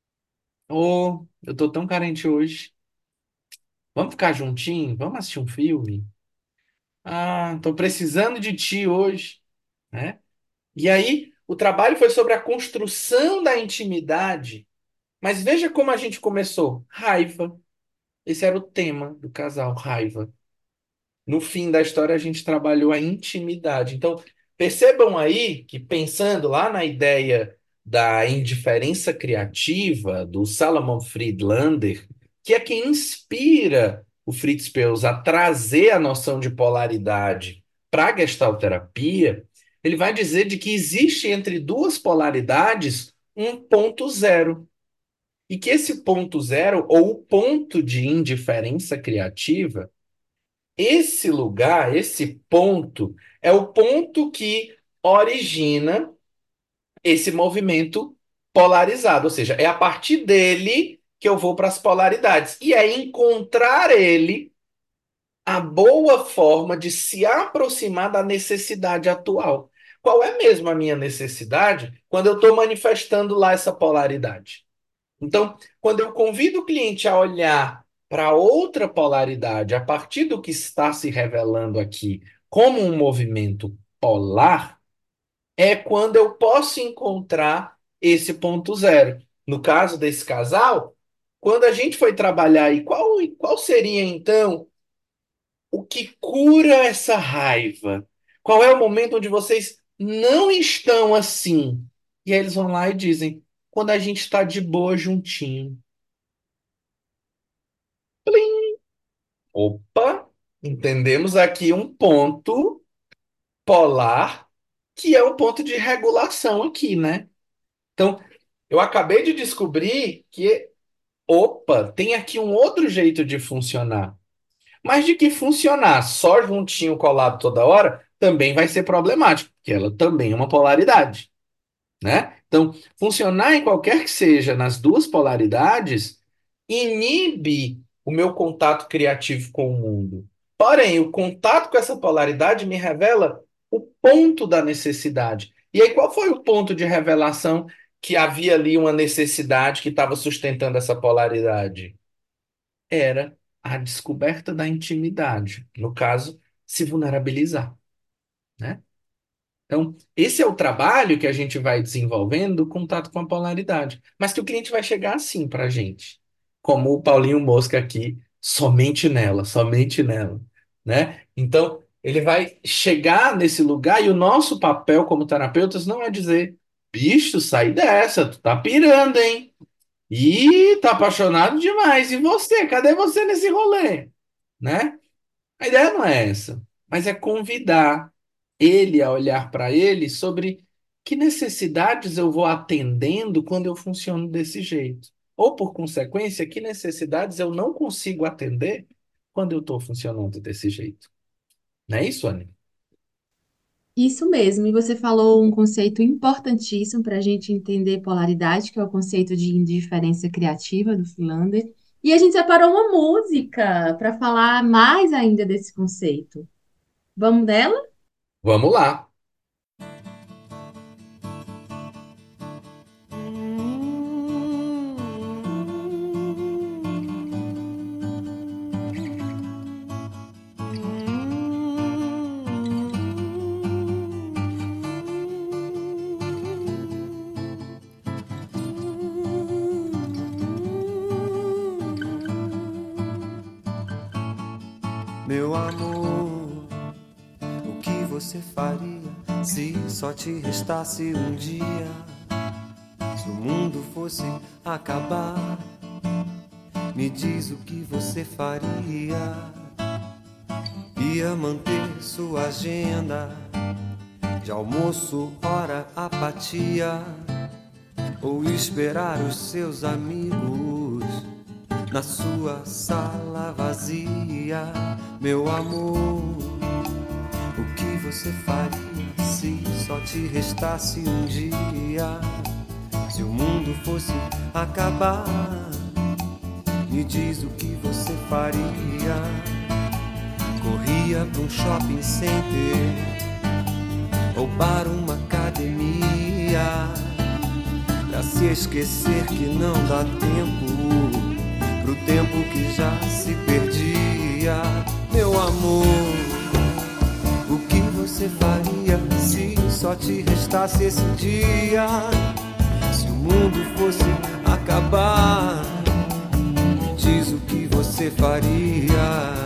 Ô, eu tô tão carente hoje. Vamos ficar juntinho? Vamos assistir um filme? Ah, tô precisando de ti hoje, né? E aí, o trabalho foi sobre a construção da intimidade. Mas veja como a gente começou. Raiva. Esse era o tema do casal, raiva. No fim da história, a gente trabalhou a intimidade. Então, percebam aí que, pensando lá na ideia da indiferença criativa do Salomon Friedlander, que é quem inspira o Fritz Perls a trazer a noção de polaridade para a gestalterapia, ele vai dizer de que existe entre duas polaridades um ponto zero. E que esse ponto zero, ou o ponto de indiferença criativa, esse lugar, esse ponto, é o ponto que origina esse movimento polarizado. Ou seja, é a partir dele que eu vou para as polaridades. E é encontrar ele a boa forma de se aproximar da necessidade atual. Qual é mesmo a minha necessidade quando eu estou manifestando lá essa polaridade? Então, quando eu convido o cliente a olhar para outra polaridade, a partir do que está se revelando aqui como um movimento polar, é quando eu posso encontrar esse ponto zero. No caso desse casal, quando a gente foi trabalhar aí, qual, qual seria então o que cura essa raiva? Qual é o momento onde vocês não estão assim? E aí eles vão lá e dizem: quando a gente está de boa juntinho. Plim! Opa, entendemos aqui um ponto polar que é um ponto de regulação aqui, né? Então, eu acabei de descobrir que, opa, tem aqui um outro jeito de funcionar. Mas de que funcionar só juntinho colado toda hora também vai ser problemático, porque ela também é uma polaridade, né? Então, funcionar em qualquer que seja nas duas polaridades inibe o meu contato criativo com o mundo. Porém, o contato com essa polaridade me revela o ponto da necessidade. E aí, qual foi o ponto de revelação que havia ali uma necessidade que estava sustentando essa polaridade? Era a descoberta da intimidade. No caso, se vulnerabilizar, né? Então, esse é o trabalho que a gente vai desenvolvendo do contato com a polaridade. Mas que o cliente vai chegar assim para a gente. Como o Paulinho Mosca aqui, somente nela, somente nela, né? Então, ele vai chegar nesse lugar e o nosso papel como terapeutas não é dizer, bicho, sai dessa, tu tá pirando, hein? Ih, tá apaixonado demais. E você? Cadê você nesse rolê? Né? A ideia não é essa, mas é convidar ele a olhar para ele sobre que necessidades eu vou atendendo quando eu funciono desse jeito. Ou, por consequência, que necessidades eu não consigo atender quando eu estou funcionando desse jeito. Não é isso, Anny? Isso mesmo, e você falou um conceito importantíssimo para a gente entender polaridade, que é o conceito de indiferença criativa do Philander. E a gente separou uma música para falar mais ainda desse conceito. Vamos nela? Vamos lá. Meu amor, o que você faria se só te restasse um dia? Se o mundo fosse acabar, me diz o que você faria. Ia manter sua agenda de almoço, hora, apatia, ou esperar os seus amigos na sua sala vazia? Meu amor, o que você faria se só te restasse um dia? Se o mundo fosse acabar, me diz o que você faria. Corria pra um shopping center, ou para uma academia, pra se esquecer que não dá tempo pro tempo que já se perdia. Meu amor, o que você faria se só te restasse esse dia? Se o mundo fosse acabar, me diz o que você faria.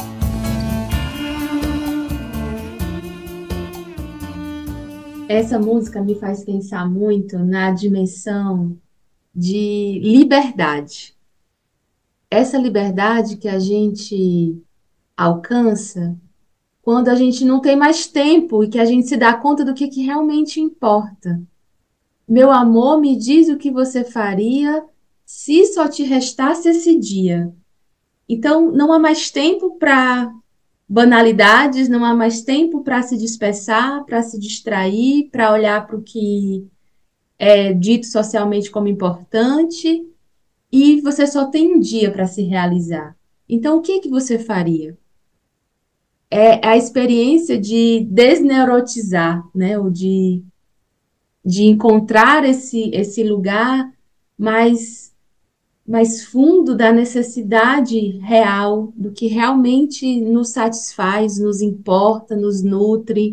Essa música me faz pensar muito na dimensão de liberdade. Essa liberdade que a gente alcança quando a gente não tem mais tempo e que a gente se dá conta do que, que realmente importa. Meu amor, me diz o que você faria se só te restasse esse dia. Então, não há mais tempo para banalidades, não há mais tempo para se dispersar, para se distrair, para olhar para o que é dito socialmente como importante, e você só tem um dia para se realizar. Então, o que que você faria? é a experiência de desneurotizar, né? Ou de, de encontrar esse, esse lugar mais, mais fundo da necessidade real, do que realmente nos satisfaz, nos importa, nos nutre.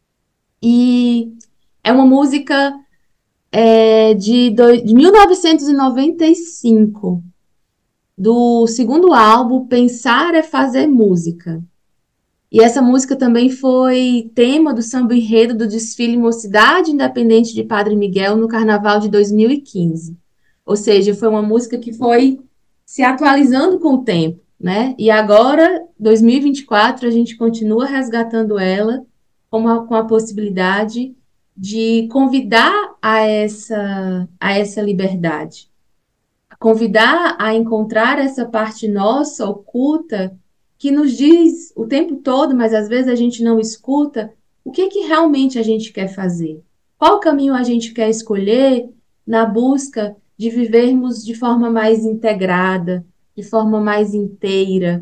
E é uma música é, de, do, de mil novecentos e noventa e cinco, do segundo álbum Pensar é Fazer Música. E essa música também foi tema do samba enredo do desfile Mocidade Independente de Padre Miguel no Carnaval de dois mil e quinze. Ou seja, foi uma música que foi se atualizando com o tempo, né? E agora, dois mil e vinte e quatro, a gente continua resgatando ela com a, com a possibilidade de convidar a essa, a essa liberdade, convidar a encontrar essa parte nossa oculta que nos diz o tempo todo, mas às vezes a gente não escuta, o que que realmente a gente quer fazer. Qual caminho a gente quer escolher na busca de vivermos de forma mais integrada, de forma mais inteira.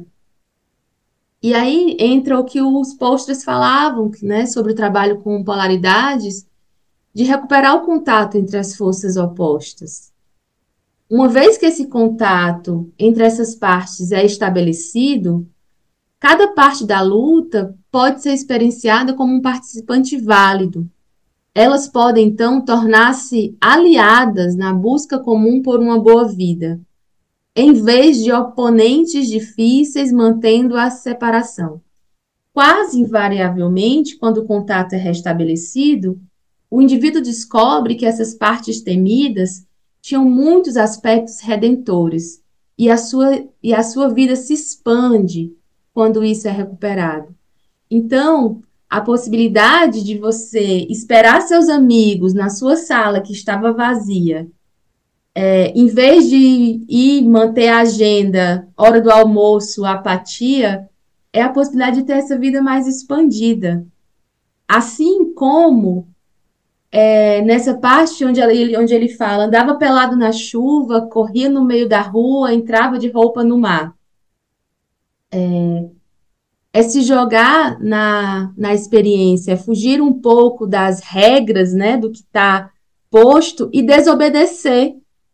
E aí entra o que os posters falavam, né, sobre o trabalho com polaridades, de recuperar o contato entre as forças opostas. Uma vez que esse contato entre essas partes é estabelecido, cada parte da luta pode ser experienciada como um participante válido. Elas podem, então, tornar-se aliadas na busca comum por uma boa vida, em vez de oponentes difíceis mantendo a separação. Quase invariavelmente, quando o contato é restabelecido, o indivíduo descobre que essas partes temidas tinham muitos aspectos redentores e a sua, e a sua vida se expande quando isso é recuperado. Então, a possibilidade de você esperar seus amigos na sua sala que estava vazia, é, em vez de ir manter a agenda, hora do almoço, apatia, é a possibilidade de ter essa vida mais expandida. Assim como é, nessa parte onde ele, onde ele fala, andava pelado na chuva, corria no meio da rua, entrava de roupa no mar. É se jogar na, na experiência, é fugir um pouco das regras, né, do que está posto e desobedecer.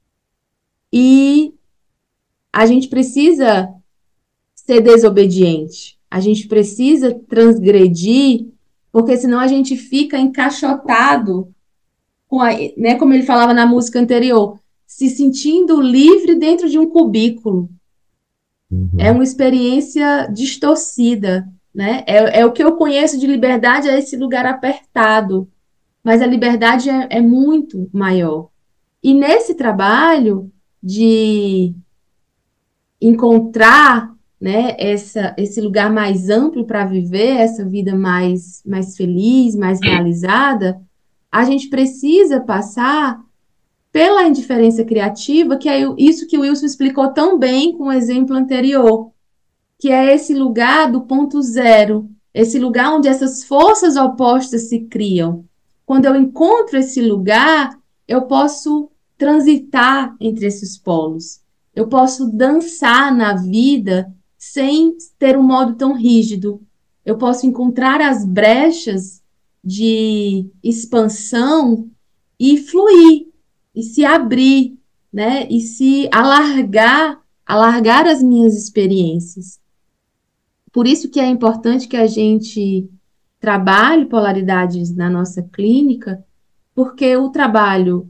E a gente precisa ser desobediente, a gente precisa transgredir, porque senão a gente fica encaixotado com a, né, como ele falava na música anterior, se sentindo livre dentro de um cubículo. É Uhum. uma experiência distorcida, né? É, é o que eu conheço de liberdade, é esse lugar apertado, mas a liberdade é, é muito maior. E nesse trabalho de encontrar, né, essa, esse lugar mais amplo para viver, essa vida mais, mais feliz, mais realizada, a gente precisa passar pela indiferença criativa, que é isso que o Wilson explicou tão bem com o exemplo anterior, que é esse lugar do ponto zero, esse lugar onde essas forças opostas se criam. Quando eu encontro esse lugar, eu posso transitar entre esses polos. Eu posso dançar na vida sem ter um modo tão rígido. Eu posso encontrar as brechas de expansão e fluir, e se abrir, né? E se alargar, alargar as minhas experiências. Por isso que é importante que a gente trabalhe polaridades na nossa clínica, porque o trabalho,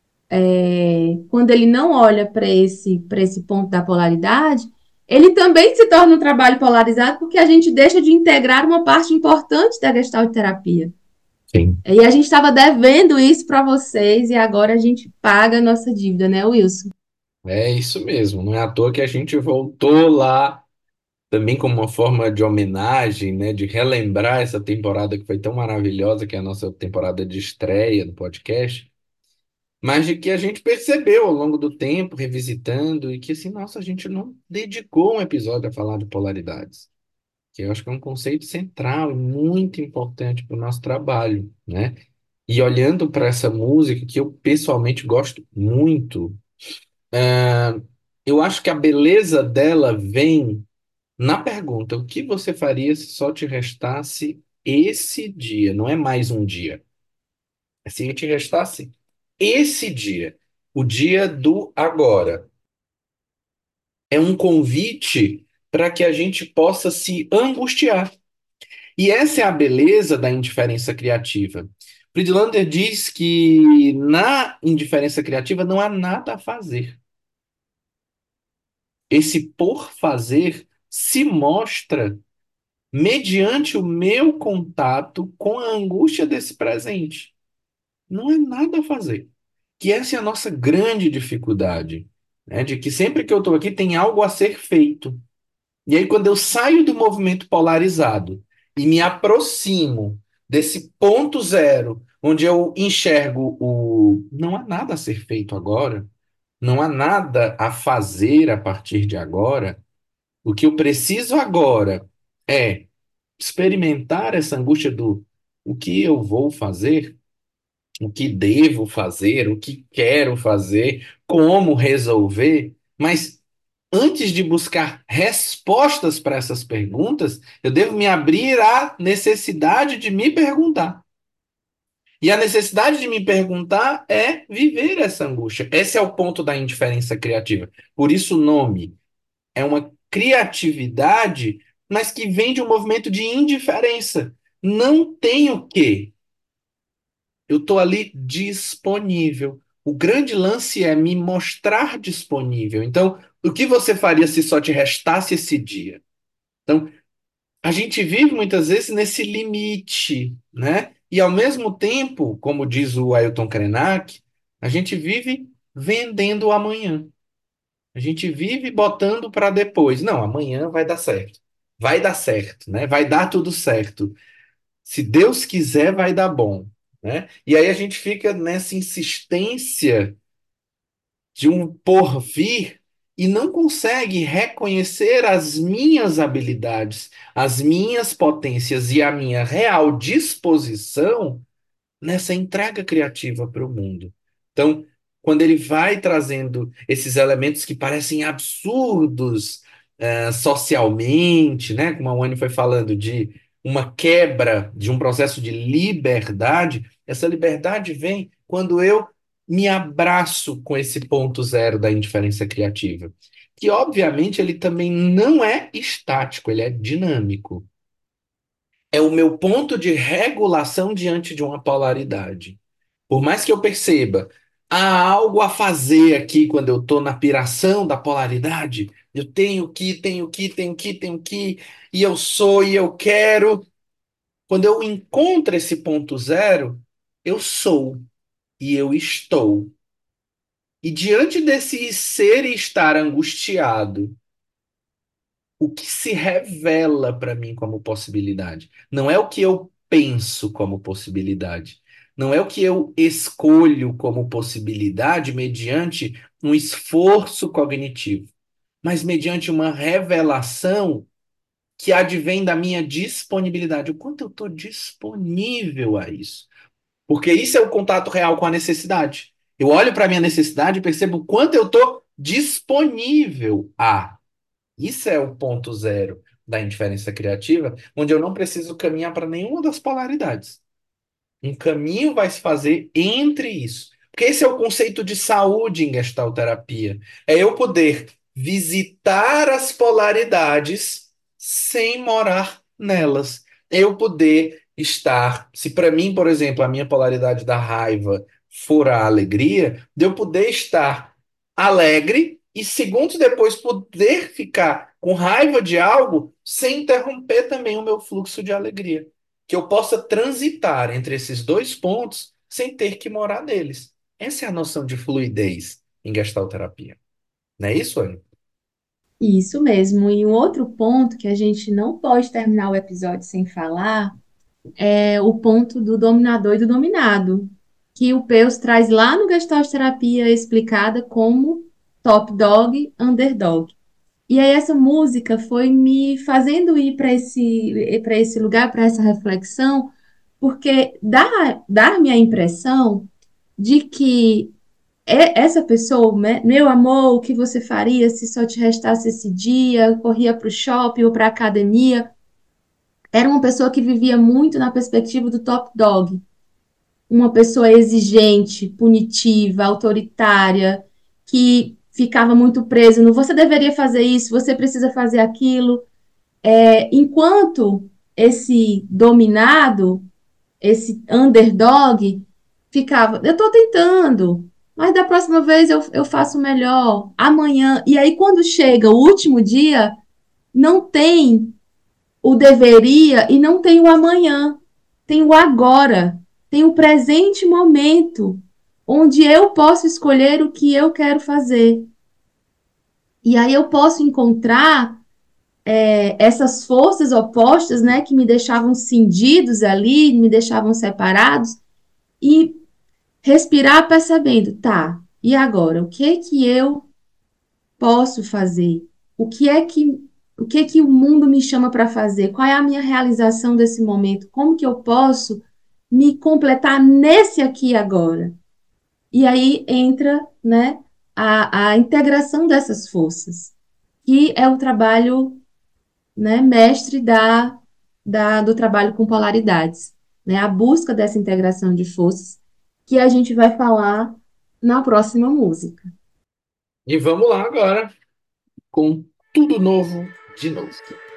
é, quando ele não olha para esse, para esse ponto da polaridade, ele também se torna um trabalho polarizado, porque a gente deixa de integrar uma parte importante da gestalt terapia. Sim, E a gente estava devendo isso para vocês e agora a gente paga a nossa dívida, né, Wilson? é isso mesmo. Não é à toa que a gente voltou lá também como uma forma de homenagem, né, de relembrar essa temporada que foi tão maravilhosa, que é a nossa temporada de estreia do podcast, mas de que a gente percebeu ao longo do tempo, revisitando, e que assim, nossa, a gente não dedicou um episódio a falar de polaridades, que eu acho que é um conceito central e muito importante para o nosso trabalho, né? E olhando para essa música, que eu pessoalmente gosto muito, eu acho que a beleza dela vem Na pergunta, o que você faria se só te restasse esse dia? Não é mais um dia. É se te restasse esse dia, o dia do agora. É um convite para que a gente possa se angustiar. E essa é a beleza da indiferença criativa. Friedlander diz que na indiferença criativa não há nada a fazer. Esse por fazer se mostra mediante o meu contato com a angústia desse presente. Não é nada a fazer. Que essa é a nossa grande dificuldade, né? De que sempre que eu estou aqui tem algo a ser feito. E aí, quando eu saio do movimento polarizado e me aproximo desse ponto zero, onde eu enxergo o não há nada a ser feito agora, não há nada a fazer a partir de agora, o que eu preciso agora é experimentar essa angústia do o que eu vou fazer, o que devo fazer, o que quero fazer, como resolver, mas antes de buscar respostas para essas perguntas, eu devo me abrir à necessidade de me perguntar. E a necessidade de me perguntar é viver essa angústia. Esse é o ponto da indiferença criativa. Por isso, o nome é uma criatividade, mas que vem de um movimento de indiferença. Não tenho que. Eu estou ali disponível. O grande lance é me mostrar disponível. Então, o que você faria se só te restasse esse dia? Então, a gente vive muitas vezes nesse limite, né? E ao mesmo tempo, como diz o Ailton Krenak, a gente vive vendendo o amanhã. A gente vive botando para depois. Não, amanhã vai dar certo. Vai dar certo, né? Vai dar tudo certo. Se Deus quiser, vai dar bom, né? E aí a gente fica nessa insistência de um porvir e não consegue reconhecer as minhas habilidades, as minhas potências e a minha real disposição nessa entrega criativa para o mundo. Então, quando ele vai trazendo esses elementos que parecem absurdos, eh, socialmente, né? Como a Wani foi falando, de uma quebra de um processo de liberdade, essa liberdade vem quando eu me abraço com esse ponto zero da indiferença criativa, que obviamente ele também não é estático, ele é dinâmico. É o meu ponto de regulação diante de uma polaridade. Por mais que eu perceba, há algo a fazer aqui quando eu estou na piração da polaridade. Eu tenho que, tenho que, tenho que, tenho que, e eu sou e eu quero. Quando eu encontro esse ponto zero, eu sou e eu estou. E diante desse ser e estar angustiado, o que se revela para mim como possibilidade. Não é o que eu penso como possibilidade. Não é o que eu escolho como possibilidade mediante um esforço cognitivo, mas mediante uma revelação que advém da minha disponibilidade. O quanto eu estou disponível a isso. Porque isso é o contato real com a necessidade. Eu olho para a minha necessidade e percebo o quanto eu estou disponível a. Isso é o ponto zero da indiferença criativa, onde eu não preciso caminhar para nenhuma das polaridades. Um caminho vai se fazer entre isso. Porque esse é o conceito de saúde em gestalterapia. É eu poder visitar as polaridades sem morar nelas. É eu poder estar, se para mim, por exemplo, a minha polaridade da raiva for a alegria, de eu poder estar alegre e segundos depois poder ficar com raiva de algo sem interromper também o meu fluxo de alegria, que eu possa transitar entre esses dois pontos sem ter que morar neles. Essa é a noção de fluidez em gestalterapia. Não é isso, Anne? Isso mesmo. E um outro ponto que a gente não pode terminar o episódio sem falar é o ponto do dominador e do dominado, que o Peus traz lá no Gestalt Terapia explicada como top dog, underdog. E aí essa música foi me fazendo ir para esse, para esse lugar, para essa reflexão, porque dá, dá-me a impressão de que é- essa pessoa, né, meu amor, o que você faria se só te restasse esse dia? Corria para o shopping ou para a academia? Era uma pessoa que vivia muito na perspectiva do top dog, uma pessoa exigente, punitiva, autoritária, que ficava muito presa no você deveria fazer isso, você precisa fazer aquilo. É, enquanto esse dominado, esse underdog, ficava, eu estou tentando, mas da próxima vez eu, eu faço melhor, amanhã. E aí, quando chega o último dia, não tem o deveria e não tem o amanhã, tem o agora, tem o presente momento, onde eu posso escolher o que eu quero fazer. E aí eu posso encontrar é, essas forças opostas, né, que me deixavam cindidos ali, me deixavam separados, e respirar percebendo, tá, e agora? O que é que eu posso fazer? O que é que o que é que o mundo me chama para fazer? Qual é a minha realização desse momento? Como que eu posso me completar nesse aqui e agora? E aí entra, né, a, a integração dessas forças, que é o trabalho, né, mestre da, da, do trabalho com polaridades, né, a busca dessa integração de forças, que a gente vai falar na próxima música. E vamos lá agora com tudo novo de novo.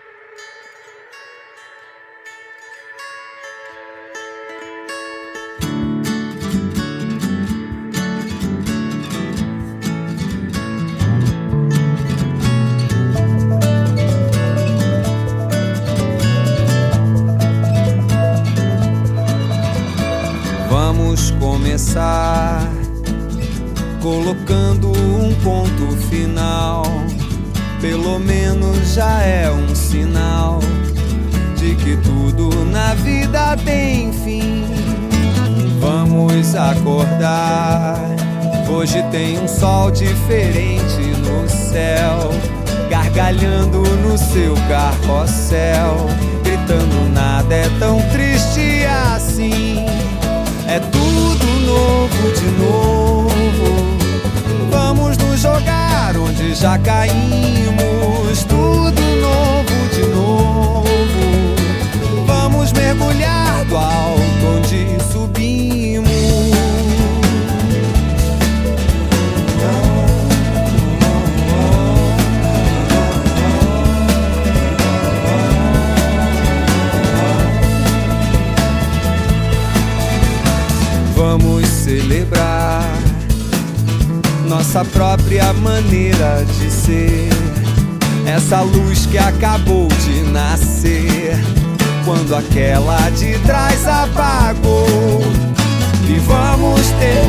Vamos começar colocando um ponto final. Pelo menos já é um sinal de que tudo na vida tem fim. Vamos acordar. Hoje tem um sol diferente no céu, gargalhando no seu carrossel, gritando nada é tão triste assim. É tudo novo de novo. Vamos nos jogar onde já caímos. Tudo novo de novo. Vamos mergulhar do alto onde subimos. Vamos celebrar nossa própria maneira de ser, essa luz que acabou de nascer, quando aquela de trás apagou. E vamos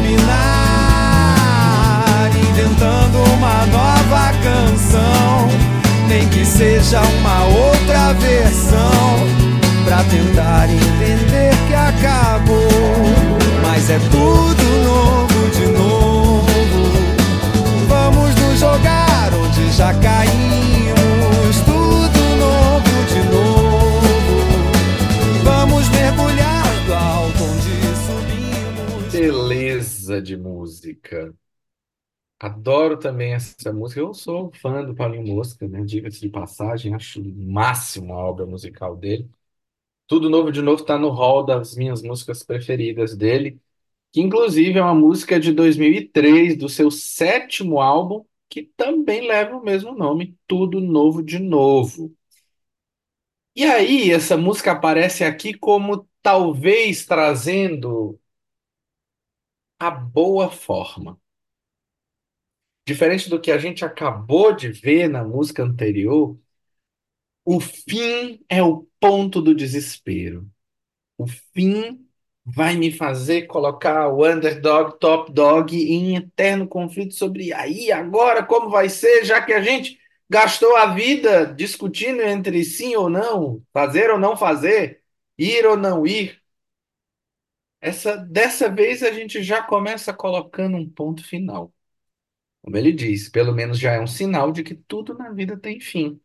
terminar inventando uma nova canção, nem que seja uma outra versão, pra tentar entender que acabou. Mas é tudo novo de novo. Vamos nos jogar onde já caímos. Tudo novo de novo. Vamos mergulhar do alto onde subimos. Beleza de música. Adoro também essa música. Eu sou fã do Paulinho Mosca, né? Diga-se de passagem, acho o máximo a obra musical dele. Tudo Novo de Novo está no hall das minhas músicas preferidas dele, que inclusive é uma música de dois mil e três, do seu sétimo álbum, que também leva o mesmo nome, Tudo Novo de Novo. E aí, essa música aparece aqui como talvez trazendo a boa forma. Diferente do que a gente acabou de ver na música anterior, o fim é o ponto do desespero. O fim vai me fazer colocar o underdog, top dog em eterno conflito sobre aí, agora, como vai ser, já que a gente gastou a vida discutindo entre sim ou não, fazer ou não fazer, ir ou não ir. Essa, dessa vez a gente já começa colocando um ponto final. Como ele diz, pelo menos já é um sinal de que tudo na vida tem fim.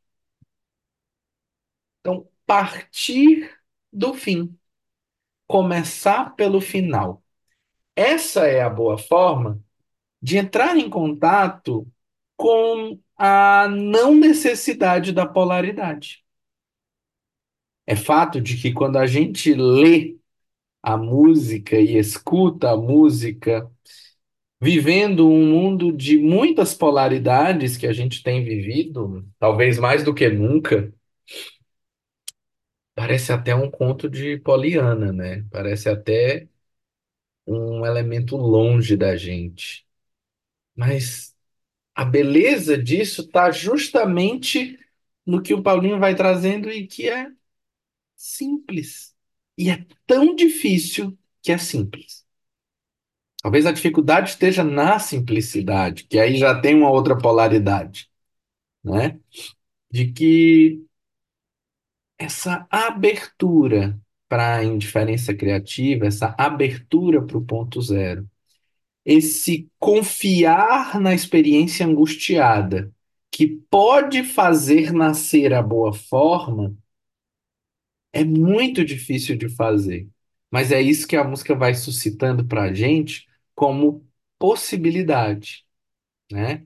Então, partir do fim, começar pelo final. Essa é a boa forma de entrar em contato com a não necessidade da polaridade. É fato de que quando a gente lê a música e escuta a música, vivendo um mundo de muitas polaridades que a gente tem vivido, talvez mais do que nunca, parece até um conto de Poliana, né? Parece até um elemento longe da gente. Mas a beleza disso está justamente no que o Paulinho vai trazendo e que é simples. E é tão difícil que é simples. Talvez a dificuldade esteja na simplicidade, que aí já tem uma outra polaridade, né? De que essa abertura para a indiferença criativa, essa abertura para o ponto zero, esse confiar na experiência angustiada, que pode fazer nascer a boa forma, é muito difícil de fazer. Mas é isso que a música vai suscitando para a gente como possibilidade, né?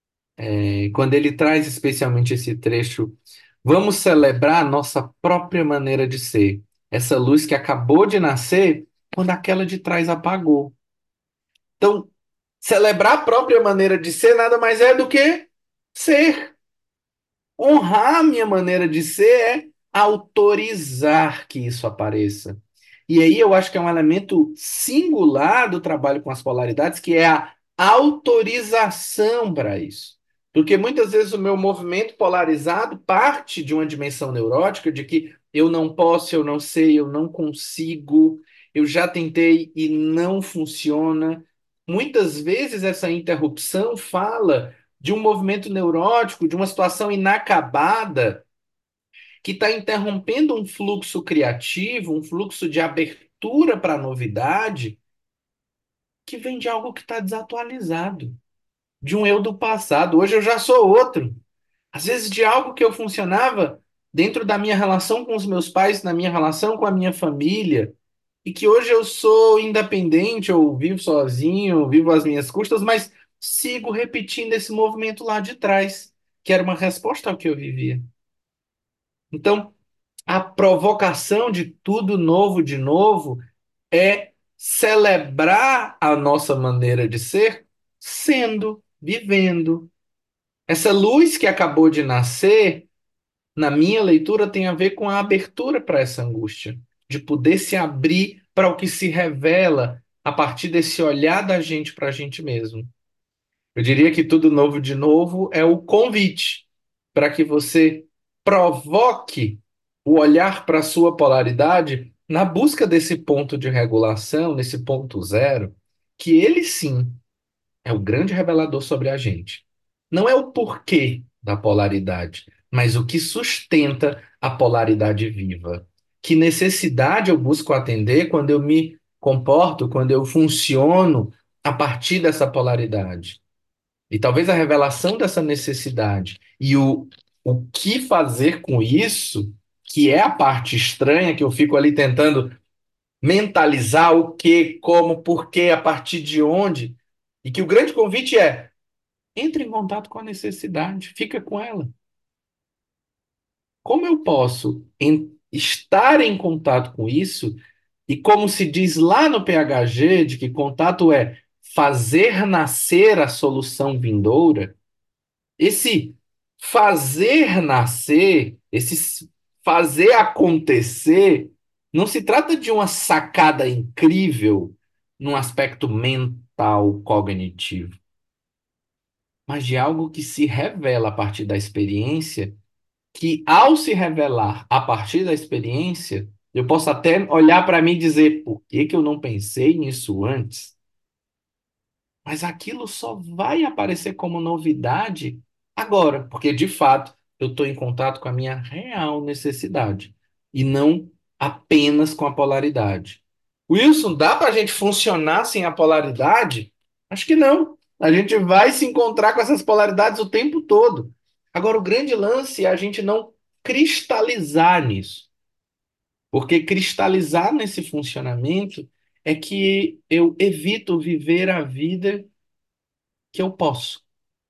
E quando ele traz especialmente esse trecho, vamos celebrar a nossa própria maneira de ser. Essa luz que acabou de nascer quando aquela de trás apagou. Então, celebrar a própria maneira de ser nada mais é do que ser. Honrar a minha maneira de ser é autorizar que isso apareça. E aí eu acho que é um elemento singular do trabalho com as polaridades, que é a autorização para isso. Porque muitas vezes o meu movimento polarizado parte de uma dimensão neurótica de que eu não posso, eu não sei, eu não consigo, eu já tentei e não funciona. Muitas vezes essa interrupção fala de um movimento neurótico, de uma situação inacabada, que está interrompendo um fluxo criativo, um fluxo de abertura para a novidade, que vem de algo que está desatualizado, de um eu do passado. Hoje eu já sou outro. Às vezes, de algo que eu funcionava dentro da minha relação com os meus pais, na minha relação com a minha família, e que hoje eu sou independente, ou vivo sozinho, vivo às minhas custas, mas sigo repetindo esse movimento lá de trás, que era uma resposta ao que eu vivia. Então, a provocação de tudo novo de novo é celebrar a nossa maneira de ser, sendo, vivendo. Essa luz que acabou de nascer, na minha leitura, tem a ver com a abertura para essa angústia, de poder se abrir para o que se revela a partir desse olhar da gente para a gente mesmo. Eu diria que tudo novo de novo é o convite para que você provoque o olhar para a sua polaridade na busca desse ponto de regulação, nesse ponto zero, que ele sim é o grande revelador sobre a gente. Não é o porquê da polaridade, mas o que sustenta a polaridade viva. Que necessidade eu busco atender quando eu me comporto, quando eu funciono a partir dessa polaridade? E talvez a revelação dessa necessidade e o, o que fazer com isso, que é a parte estranha, que eu fico ali tentando mentalizar o que, como, porquê, a partir de onde, e que o grande convite é: entre em contato com a necessidade, fica com ela. Como eu posso em- estar em contato com isso? E como se diz lá no P H G, de que contato é fazer nascer a solução vindoura. Esse fazer nascer, esse fazer acontecer, não se trata de uma sacada incrível num aspecto mental, cognitivo, mas de algo que se revela a partir da experiência, que ao se revelar a partir da experiência, eu posso até olhar para mim e dizer: por que que eu não pensei nisso antes? Mas aquilo só vai aparecer como novidade agora, porque de fato eu estou em contato com a minha real necessidade e não apenas com a polaridade. Wilson, dá para a gente funcionar sem a polaridade? Acho que não. A gente vai se encontrar com essas polaridades o tempo todo. Agora, o grande lance é a gente não cristalizar nisso, porque cristalizar nesse funcionamento é que eu evito viver a vida que eu posso.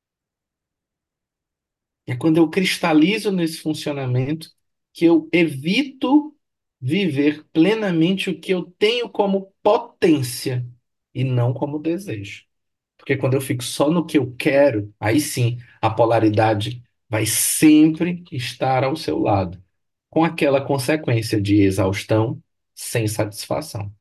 É quando eu cristalizo nesse funcionamento que eu evito viver plenamente o que eu tenho como potência e não como desejo. Porque quando eu fico só no que eu quero, aí sim a polaridade vai sempre estar ao seu lado, com aquela consequência de exaustão sem satisfação.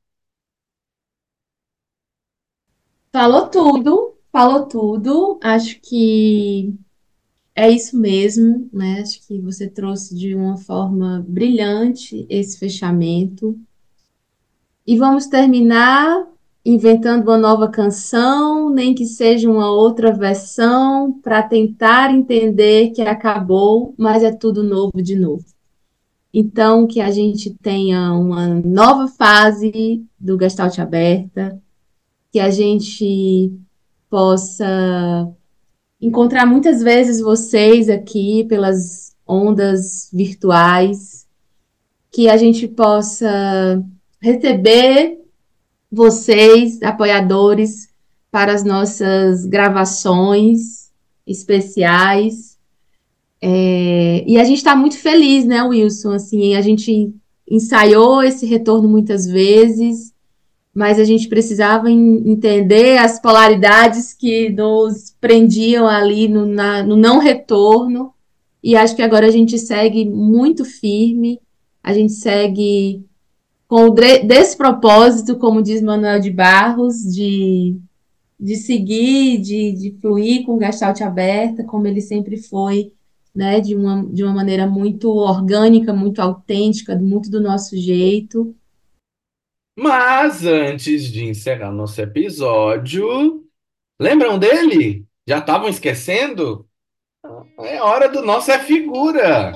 Falou tudo, falou tudo. Acho que é isso mesmo, né? Acho que você trouxe de uma forma brilhante esse fechamento. E vamos terminar inventando uma nova canção, nem que seja uma outra versão, para tentar entender que acabou, mas é tudo novo de novo. Então, que a gente tenha uma nova fase do Gestalt Aberta, que a gente possa encontrar muitas vezes vocês aqui pelas ondas virtuais, que a gente possa receber vocês, apoiadores, para as nossas gravações especiais. É, e a gente está muito feliz, né, Wilson? Assim, a gente ensaiou esse retorno muitas vezes, mas a gente precisava em- entender as polaridades que nos prendiam ali no, na- no não retorno. E acho que agora a gente segue muito firme, a gente segue com o dre- despropósito, como diz Manuel de Barros, de, de seguir, de, de fluir com o Gestalt aberta, como ele sempre foi, né, de uma, de uma maneira muito orgânica, muito autêntica, muito do nosso jeito. Mas antes de encerrar nosso episódio, lembram dele? Já estavam esquecendo? É hora do nosso É Figura.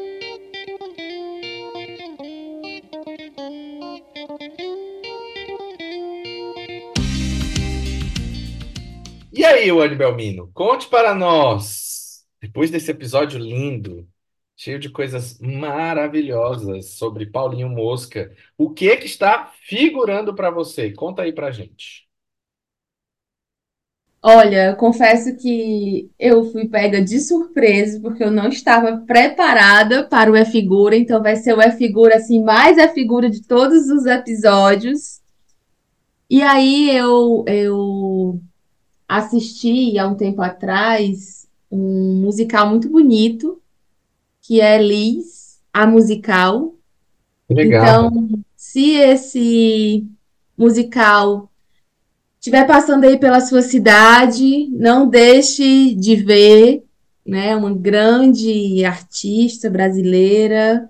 E aí, Wani Belmino, conte para nós, depois desse episódio lindo, cheio de coisas maravilhosas sobre Paulinho Mosca, o que que está figurando para você? Conta aí pra gente. Olha, eu confesso que eu fui pega de surpresa, porque eu não estava preparada para o E-Figura, então vai ser o E-Figura, assim, mais E-Figura de todos os episódios. E aí eu, eu assisti há um tempo atrás um musical muito bonito, que é Liz, a musical. Que Então, legal. se esse musical estiver passando aí pela sua cidade, não deixe de ver, né? Uma grande artista brasileira.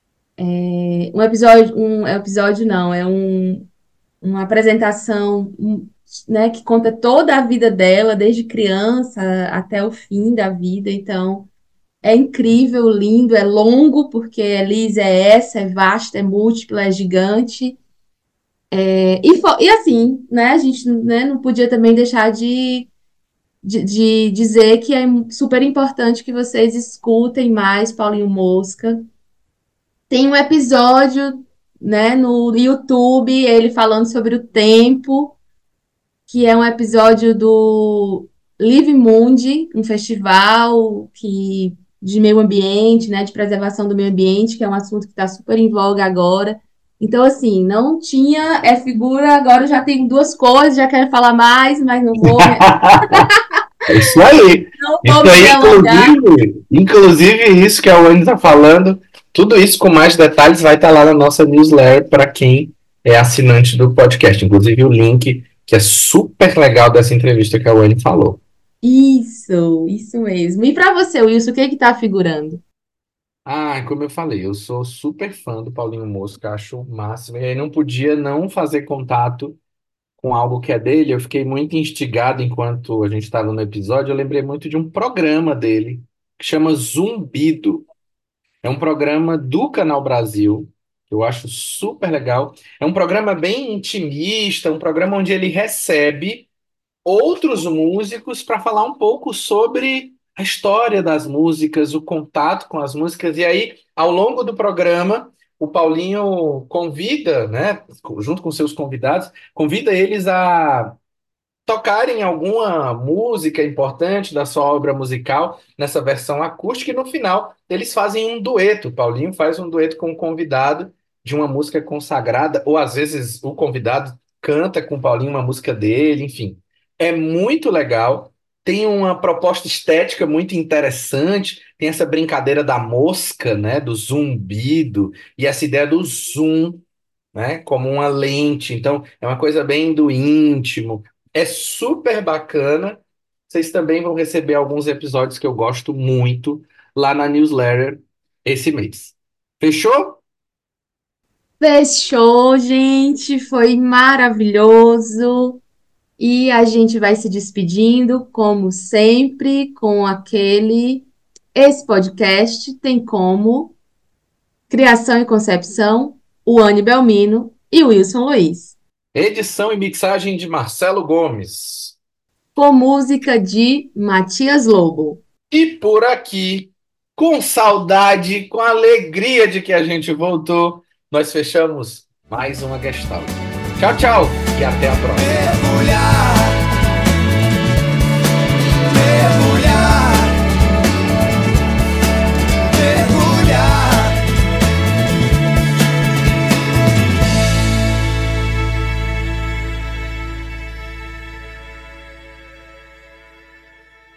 É, Um episódio, um episódio não, é um, uma apresentação, um, né, que conta toda a vida dela, desde criança até o fim da vida. Então, é incrível, lindo, é longo, porque a Liz é essa, é vasta, é múltipla, é gigante. É, e, fo- e assim, né, a gente, né, não podia também deixar de, de, de dizer que é super importante que vocês escutem mais Paulinho Mosca. Tem um episódio, né, no YouTube, ele falando sobre o tempo, que é um episódio do Live Mundi, um festival que, de meio ambiente, né, de preservação do meio ambiente, que é um assunto que está super em voga agora. Então, assim, não tinha, é figura, agora eu já tenho duas coisas, já quero falar mais, mas não vou me, É isso aí. não Isso vou me aí, delongar. inclusive, inclusive isso que a Wani está falando, tudo isso com mais detalhes vai estar lá na nossa newsletter para quem é assinante do podcast. Inclusive o link, que é super legal dessa entrevista que a Wani falou. Isso, isso mesmo. E para você, Wilson, o que que tá figurando? Ah, como eu falei, eu sou super fã do Paulinho Mosca, acho o máximo, e aí não podia não fazer contato com algo que é dele. Eu fiquei muito instigado enquanto a gente estava no episódio. Eu lembrei muito de um programa dele que chama Zumbido. É um programa do Canal Brasil, que eu acho super legal. É um programa bem intimista, um programa onde ele recebe outros músicos para falar um pouco sobre a história das músicas, o contato com as músicas. E aí, ao longo do programa, o Paulinho convida, né, junto com seus convidados, convida eles a tocarem alguma música importante da sua obra musical nessa versão acústica e no final eles fazem um dueto. O Paulinho faz um dueto com o convidado de uma música consagrada, ou às vezes o convidado canta com o Paulinho uma música dele, enfim. É muito legal. Tem uma proposta estética muito interessante, tem essa brincadeira da mosca, né, do zumbido, e essa ideia do zoom, né? Como uma lente. Então, é uma coisa bem do íntimo. É super bacana. Vocês também vão receber alguns episódios que eu gosto muito lá na newsletter esse mês. Fechou? Fechou, gente. Foi maravilhoso. E a gente vai se despedindo, como sempre, com aquele. Esse podcast tem como criação e concepção o Anne Belmino e o Wilson Luiz, Edição e mixagem de Marcelo Gomes. com música de Matias Lobo. E por aqui, com saudade, com alegria de que a gente voltou, nós fechamos mais uma Gestalt. Tchau, tchau e até a próxima.